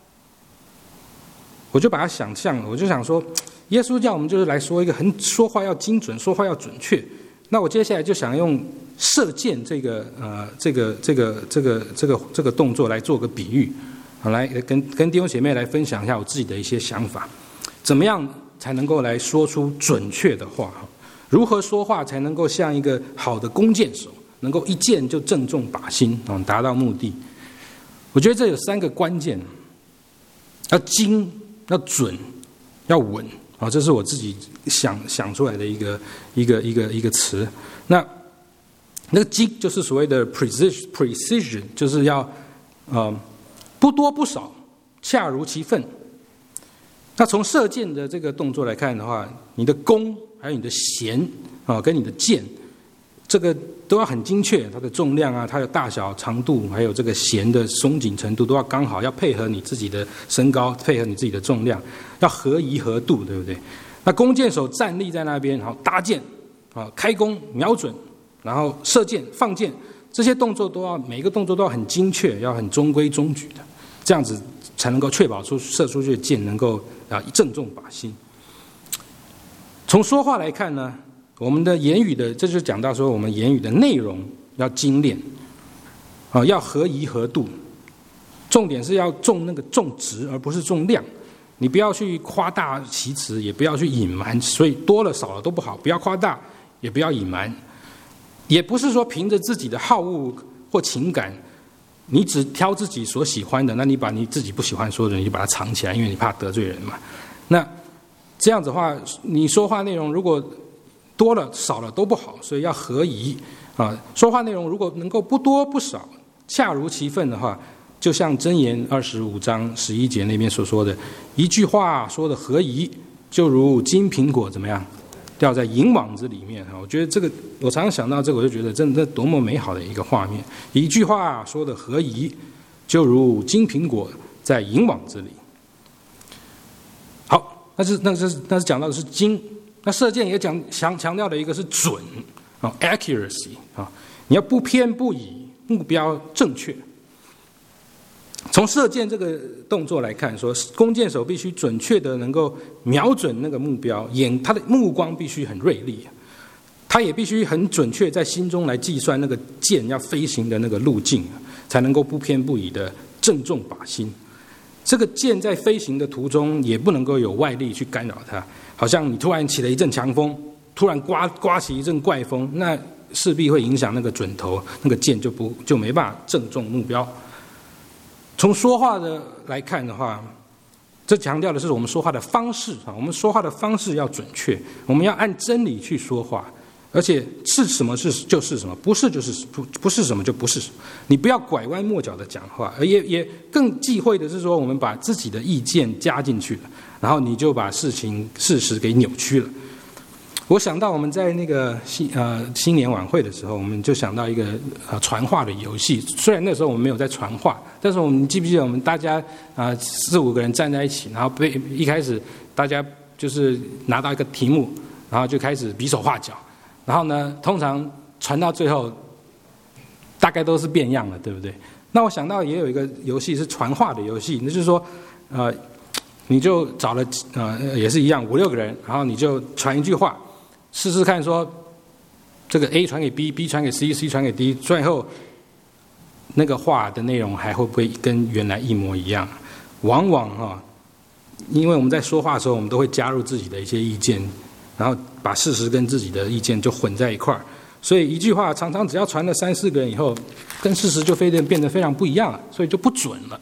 我就把它想象，我就想说，耶稣叫我们就是来说一个很说话要精准，说话要准确。那我接下来就想用射箭这个呃这个这个这个这个这个动作来做个比喻，好，来跟跟弟兄姐妹来分享一下我自己的一些想法，怎么样才能够来说出准确的话？如何说话才能够像一个好的弓箭手，能够一箭就正中靶心，啊，达到目的？我觉得这有三个关键：要精、要准、要稳。啊，这是我自己想想出来的一个一个一个一个词。那那个精就是所谓的 precision precision， 就是要呃不多不少，恰如其分。那从射箭的这个动作来看的话，你的弓还有你的弦啊，跟你的箭，这个都要很精确，它的重量啊，它的大小、长度，还有这个弦的松紧程度都要刚好，要配合你自己的身高，配合你自己的重量，要合宜合度，对不对？那弓箭手站立在那边，好搭箭啊，开弓瞄准，然后射箭、放箭，这些动作都要每一个动作都要很精确，要很中规中矩的，这样子才能够确保出射出去的箭能够啊正中靶心。从说话来看呢，我们的言语的，这就讲到说我们言语的内容要精炼，啊，要合宜合度，重点是要重那个重质，而不是重量。你不要去夸大其词，也不要去隐瞒，所以多了少了都不好，不要夸大，也不要隐瞒，也不是说凭着自己的好恶或情感你只挑自己所喜欢的，那你把你自己不喜欢说的，你就把它藏起来，因为你怕得罪人嘛。那这样子的话，你说话内容如果多了少了都不好，所以要合宜啊。说话内容如果能够不多不少，恰如其分的话，就像箴言二十五章十一节那边所说的，一句话说的合宜，就如金苹果怎么样，掉在银网子里面。我觉得这个，我常常想到这个，我就觉得真的多么美好的一个画面。一句话说的合宜，就如金苹果在银网子里。好，那是那是那是讲到的是精，那射箭也讲强强调的一个是准啊 ，accuracy 啊，你要不偏不倚，目标正确。从射箭这个动作来看，说弓箭手必须准确的能够瞄准那个目标，眼他的目光必须很锐利，他也必须很准确在心中来计算那个箭要飞行的那个路径，才能够不偏不倚的正中靶心。这个箭在飞行的途中也不能够有外力去干扰它，好像你突然起了一阵强风，突然刮刮起一阵怪风，那势必会影响那个准头，那个箭就不就没办法正中目标。从说话的来看的话，这强调的是我们说话的方式啊，我们说话的方式要准确，我们要按真理去说话，而且是什么是就是什么，不是就是不不是什么就不是什么，你不要拐弯抹角的讲话，而也也更忌讳的是说，我们把自己的意见加进去了，然后你就把事情事实给扭曲了。我想到我们在那个新呃新年晚会的时候，我们就想到一个呃传话的游戏。虽然那时候我们没有在传话，但是我们记不记得我们大家啊、呃、四五个人站在一起，然后被一开始大家就是拿到一个题目，然后就开始比手画脚，然后呢，通常传到最后大概都是变样了，对不对？那我想到也有一个游戏是传话的游戏，那就是说呃你就找了呃也是一样五六个人，然后你就传一句话。试试看说，这个 A 传给 B，B 传给 C，C 传给 D， 最后那个话的内容还会不会跟原来一模一样？往往哈，因为我们在说话的时候，我们都会加入自己的一些意见，然后把事实跟自己的意见就混在一块儿，所以一句话常常只要传了三四个人以后，跟事实就非得变得非常不一样了，所以就不准了。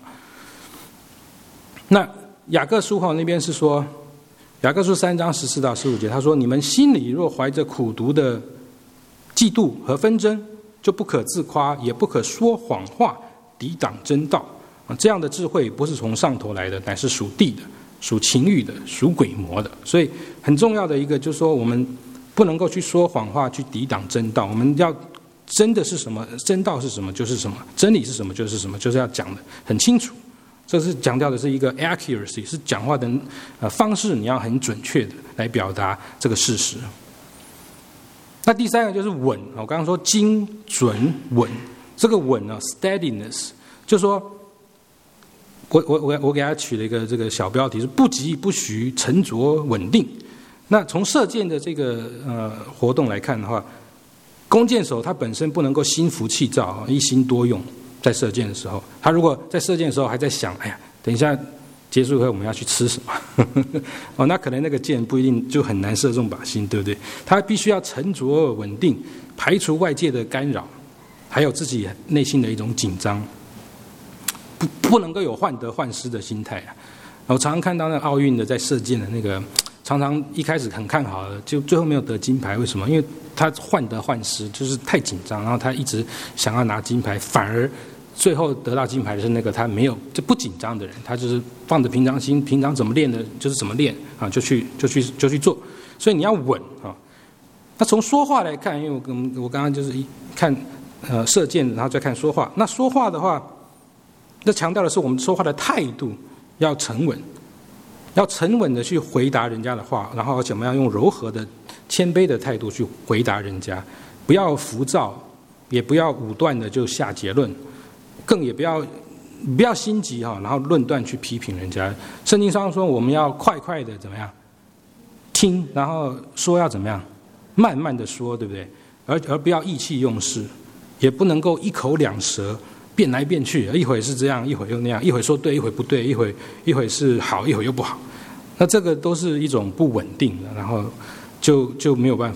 那雅各书哈那边是说。雅各书三章十四到十五节，他说：“你们心里若怀着苦毒的嫉妒和纷争，就不可自夸，也不可说谎话，抵挡真道。啊，这样的智慧不是从上头来的，乃是属地的，属情欲的，属鬼魔的。所以很重要的一个就是说，我们不能够去说谎话，去抵挡真道。我们要真的是什么，真道是什么就是什么，真理是什么就是什么，就是要讲的很清楚。”这是强调的是一个 accuracy， 是讲话的呃方式，你要很准确的来表达这个事实。那第三个就是稳，我刚刚说精准稳，这个稳呢 steadiness， 就说我我我我给他取了一个这个小标题是不急不徐，沉着稳定。那从射箭的这个呃活动来看的话，弓箭手他本身不能够心浮气躁，一心多用。在射箭的时候，他如果在射箭的时候还在想，哎呀，等一下结束后我们要去吃什么？哦，那可能那个箭不一定就很难射中靶心，对不对？他必须要沉着稳定，排除外界的干扰，还有自己内心的一种紧张，不不能够有患得患失的心态啊。我常常看到那奥运的在射箭的那个，常常一开始很看好的，就最后没有得金牌，为什么？因为他患得患失，就是太紧张，然后他一直想要拿金牌，反而最后得到金牌的是那个他没有就不紧张的人，他就是放着平常心，平常怎么练的就是怎么练啊，就去就去就去做。所以你要稳啊。那从说话来看，因为我跟我刚刚就是一看呃射箭，然后再看说话。那说话的话，那强调的是我们说话的态度要沉稳，要沉稳的去回答人家的话，然后怎么样用柔和的、谦卑的态度去回答人家，不要浮躁，也不要武断的就下结论。更也不要不要心急哈，然后论断去批评人家。圣经上说我们要快快的怎么样听，然后说要怎么样慢慢的说，对不对？而而不要意气用事，也不能够一口两舌变来变去，一会是这样，一会又那样，一会说对，一会不对，一会一会是好，一会又不好。那这个都是一种不稳定的，然后就就没有办法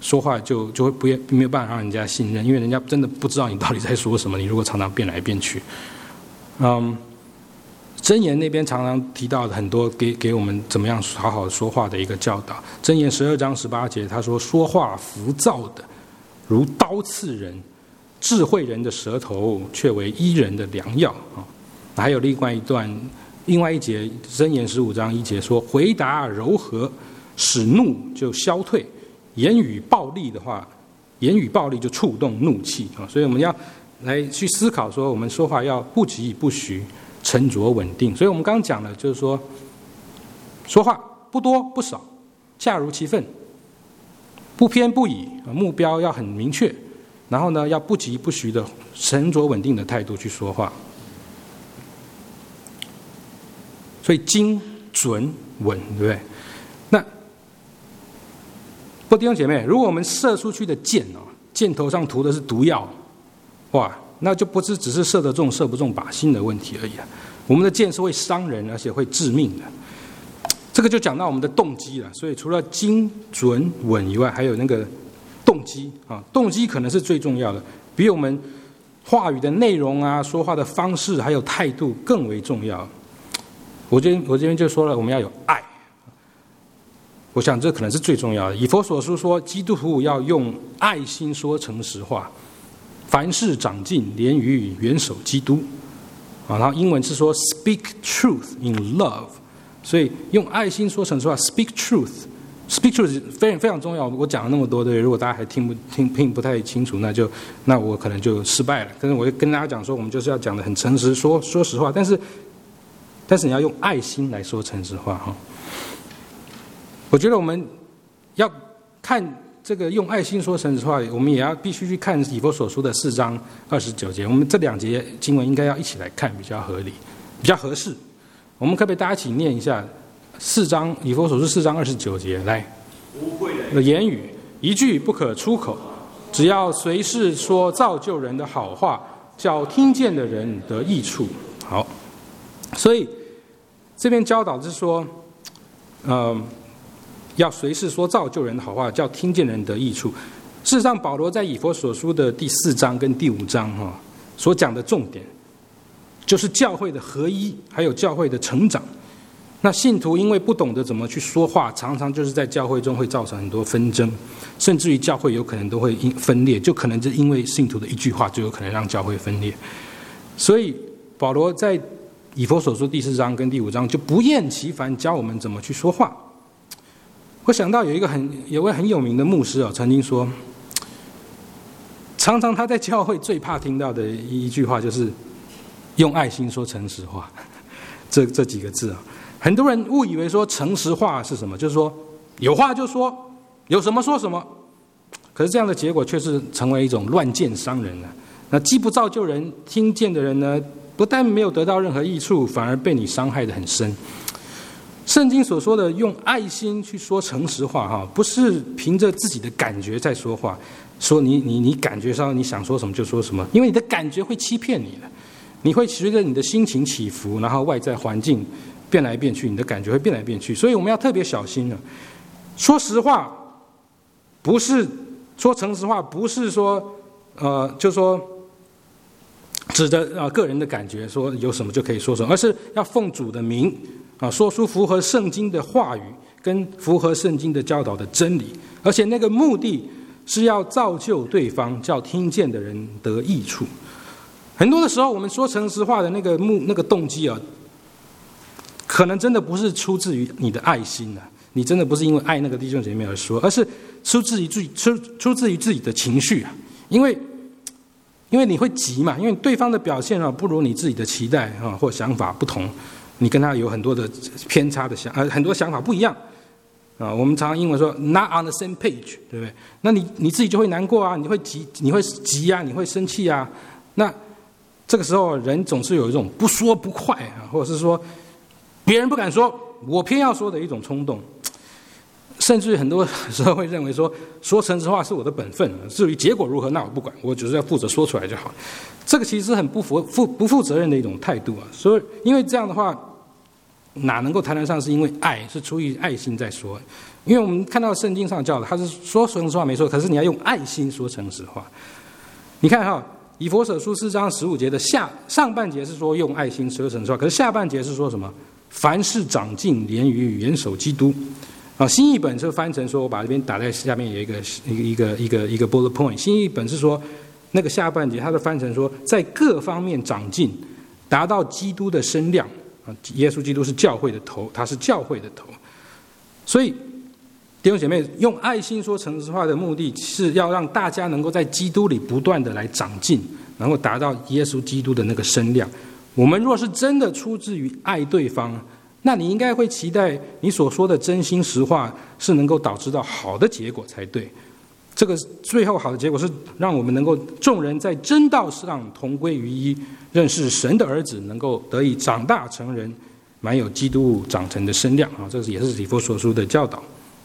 说话就就会不没有办法让人家信任，因为人家真的不知道你到底在说什么。你如果常常变来变去，嗯，箴言那边常常提到的很多给给我们怎么样好好说话的一个教导。箴言十二章十八节，他说：“说话浮躁的，如刀刺人；智慧人的舌头却为医人的良药。”啊，还有另外一段，另外一节箴言十五章一节说：“回答柔和，使怒就消退。”言语暴力的话，言语暴力就触动怒气啊，所以我们要来去思考说，我们说话要不急不徐，沉着稳定。所以我们刚刚讲了，就是说，说话不多不少，恰如其分，不偏不倚，目标要很明确，然后呢，要不急不徐的沉着稳定的态度去说话。所以精准稳，对不对？那弟兄姐妹，如果我们射出去的箭哦，箭头上涂的是毒药，哇，那就不是只是射得中射不中靶心的问题而已啊。我们的箭是会伤人，而且会致命的。这个就讲到我们的动机了。所以除了精准稳以外，还有那个动机啊，动机可能是最重要的，比我们话语的内容啊、说话的方式还有态度更为重要。我这我这边就说了，我们要有爱。我想这可能是最重要的。以弗所书说，基督徒要用爱心说诚实话，凡事长进，连于元首基督。啊，然后英文是说 speak truth in love， 所以用爱心说诚实话 ，speak truth，speak truth 非常非常重要。我讲了那么多，对，如果大家还听不听听不太清楚，那就那我可能就失败了。但是我就跟大家讲说，我们就是要讲的很诚实，说说实话，但是但是你要用爱心来说诚实话哈。我觉得我们要看这个用爱心说诚实话，我们也要必须去看以弗所书的四章二十九节。我们这两节经文应该要一起来看，比较合理，比较合适。我们可不可以大家一起念一下四章以弗所书四章二十九节？来，的言语一句不可出口，只要随时说造就人的好话，叫听见的人得益处。好，所以这边教导是说，呃。要随时说造就人的好话，叫听见人得益处。事实上，保罗在以弗所书的第四章跟第五章哈、哦、所讲的重点，就是教会的合一，还有教会的成长。那信徒因为不懂得怎么去说话，常常就是在教会中会造成很多纷争，甚至于教会有可能都会分裂，就可能是因为信徒的一句话，就有可能让教会分裂。所以保罗在以弗所书第四章跟第五章就不厌其烦教我们怎么去说话。我想到有一个很有位很有名的牧师啊、哦，曾经说，常常他在教会最怕听到的一句话就是用爱心说诚实话，这这几个字啊，很多人误以为说诚实话是什么，就是说有话就说，有什么说什么。可是这样的结果却是成为一种乱箭伤人了。那既不造就人，听见的人呢，不但没有得到任何益处，反而被你伤害得很深。圣经所说的用爱心去说诚实话，哈，不是凭着自己的感觉在说话，说你你你感觉上你想说什么就说什么，因为你的感觉会欺骗你的，你会随着你的心情起伏，然后外在环境变来变去，你的感觉会变来变去，所以我们要特别小心了。说实话，不是说诚实话，不是说呃，就说指着呃个人的感觉说有什么就可以说什么，而是要奉主的名。啊，说出符合圣经的话语，跟符合圣经的教导的真理，而且那个目的是要造就对方，叫听见的人得益处。很多的时候，我们说诚实话的那个目、那个动机啊，可能真的不是出自于你的爱心啊，你真的不是因为爱那个弟兄姐妹而说，而是出自于自己出出自于自己的情绪啊，因为因为你会急嘛，因为对方的表现啊不如你自己的期待啊或想法不同。你跟他有很多的偏差的想呃很多想法不一样啊，我们常常英文说 not on the same page， 对不对？那你你自己就会难过啊，你会急，你会急啊，你会生气啊。那这个时候人总是有一种不说不快啊，或者是说别人不敢说，我偏要说的一种冲动。甚至很多时候会认为说说诚实话是我的本分，至于结果如何那我不管，我只是要负责说出来就好。这个其实很不负负不负责任的一种态度啊。所以因为这样的话， 哪能够谈得上是因为爱，是出于爱心在说？因为我们看到圣经上教的，他是说诚实话没错，可是你要用爱心说诚实话。你看哈，以弗所书四章十五节的下上半节是说用爱心说诚实话，可是下半节是说什么？凡事长进，连于元首基督。啊，新译本就翻成说，我把这边打在下面有一个一个一个一个一个 bullet point。新译本是说，那个下半节它的翻成说，在各方面长进，达到基督的身量。啊，耶稣基督是教会的头，他是教会的头。所以弟兄姐妹，用爱心说诚实话的目的是要让大家能够在基督里不断的来长进，能够达到耶稣基督的那个身量。我们若是真的出自于爱对方，那你应该会期待你所说的真心实话是能够导致到好的结果才对。这个最后好的结果是让我们能够众人在真道上同归于一，认识神的儿子，能够得以长大成人，满有基督长成的身量啊！这也是以弗所书的教导。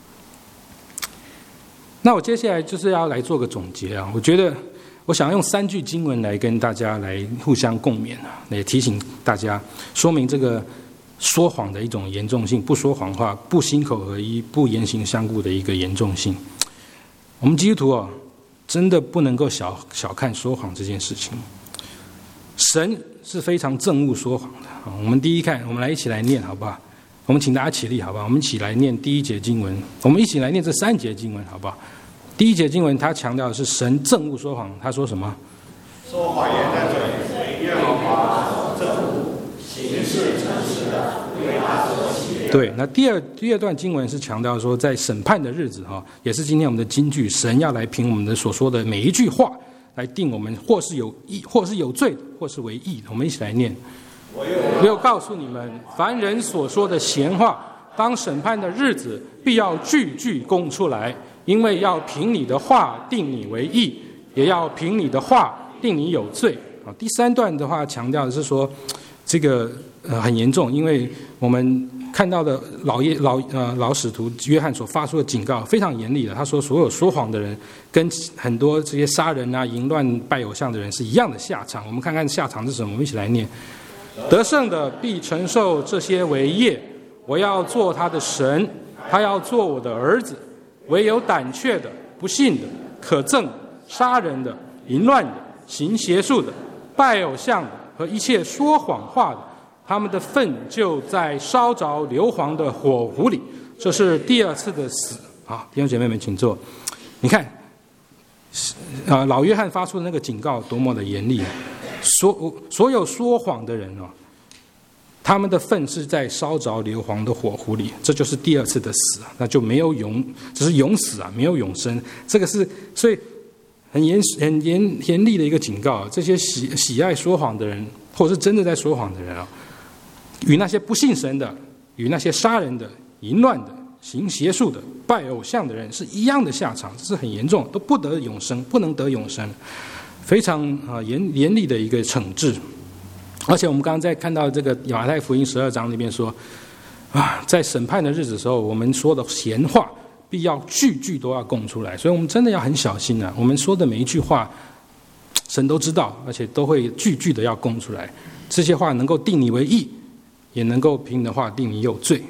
那我接下来就是要来做个总结啊！我觉得我想用三句经文来跟大家来互相共勉啊，也提醒大家，说明这个说谎的一种严重性，不说谎话，不心口合一，不言行相顾的一个严重性。我们基督徒哦，真的不能够小小看说谎这件事情。神是非常憎恶说谎的啊！我们第一看，我们来一起来念好不好？我们请大家起立好不好？我们一起来念第一节经文，我们一起来念这三节经文好不好？第一节经文他强调的是神憎恶说谎，他说什么？ 说谎言的嘴，耶和华所憎恶；行事诚实的，为他所喜悦。 对，那第二第二段经文是强调说，在审判的日子哈，也是今天我们的金句，神要来凭我们的所说的每一句话来定我们，或是有义，或是有罪的，或是为义的。我们一起来念。我又告诉你们，凡人所说的闲话，当审判的日子，必要句句供出来，因为要凭你的话定你为义，也要凭你的话定你有罪。啊，第三段的话强调的是说，这个呃很严重，因为我们看到的老耶老呃老使徒约翰所发出的警告非常严厉的。他说，所有说谎的人跟很多这些杀人啊、淫乱、拜偶像的人是一样的下场。我们看看下场是什么，我们一起来念。得胜的必承受这些为业，我要做他的神，他要做我的儿子。唯有胆怯的、不信的、可憎的、杀人的、淫乱的、行邪术的、拜偶像的和一切说谎话的，他们的份就在烧着硫磺的火湖里。这是第二次的死。好，弟兄姐妹们请坐。你看啊，老约翰发出的那个警告多么的严厉啊！所所有说谎的人哦，他们的份是在烧着硫磺的火湖里，这就是第二次的死啊，那就没有永，只是永死啊，没有永生。这个是所以很严很严严厉的一个警告。这些喜喜爱说谎的人，或者是真的在说谎的人啊，与那些不信神的、与那些杀人的、淫乱的、行邪术的、拜偶像的人是一样的下场，这是很严重，都不得永生，不能得永生。非常啊严严厉的一个惩治。而且我们刚刚在看到这个马太福音十二章那边说啊，在审判的日子的时候，我们说的闲话必要句句都要供出来，所以我们真的要很小心啊！我们说的每一句话，神都知道，而且都会句句的要供出来。这些话能够定你为义，也能够凭你的话定你有罪。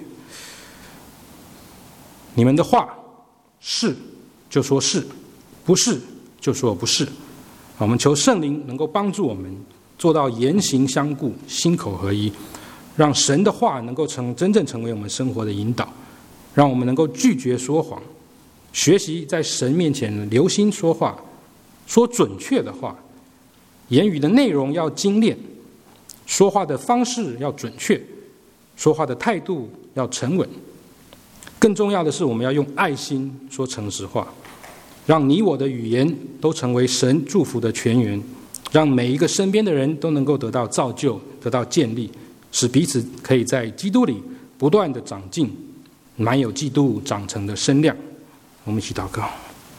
你们的话是就说是，不是就说不是。我们求圣灵能够帮助我们做到言行相顾，心口合一，让神的话能够成真正成为我们生活的引导，让我们能够拒绝说谎，学习在神面前留心说话，说准确的话，言语的内容要精炼，说话的方式要准确，说话的态度要沉稳。更重要的是，我们要用爱心说诚实话，让你我的语言都成为神祝福的泉源，让每一个身边的人都能够得到造就，得到建立，使彼此可以在基督里不断的长进，满有基督长成的身量。我们一起祷告。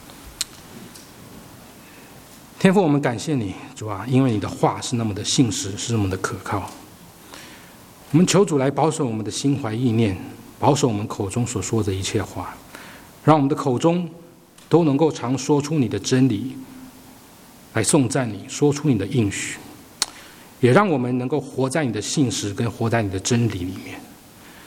天父，我们感谢你，主啊，因为你的话是那么的信实，是那么的可靠。我们求主来保守我们的心怀意念，保守我们口中所说的一切话，让我们的口中都能够常说出你的真理，来颂赞你，说出你的应许，也让我们能够活在你的信实跟活在你的真理里面。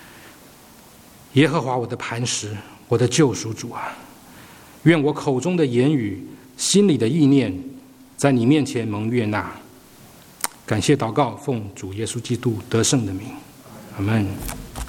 耶和华我的磐石，我的救赎主啊，愿我口中的言语，心里的意念，在你面前蒙悦纳。感谢祷告，奉主耶稣基督得胜的名，阿们。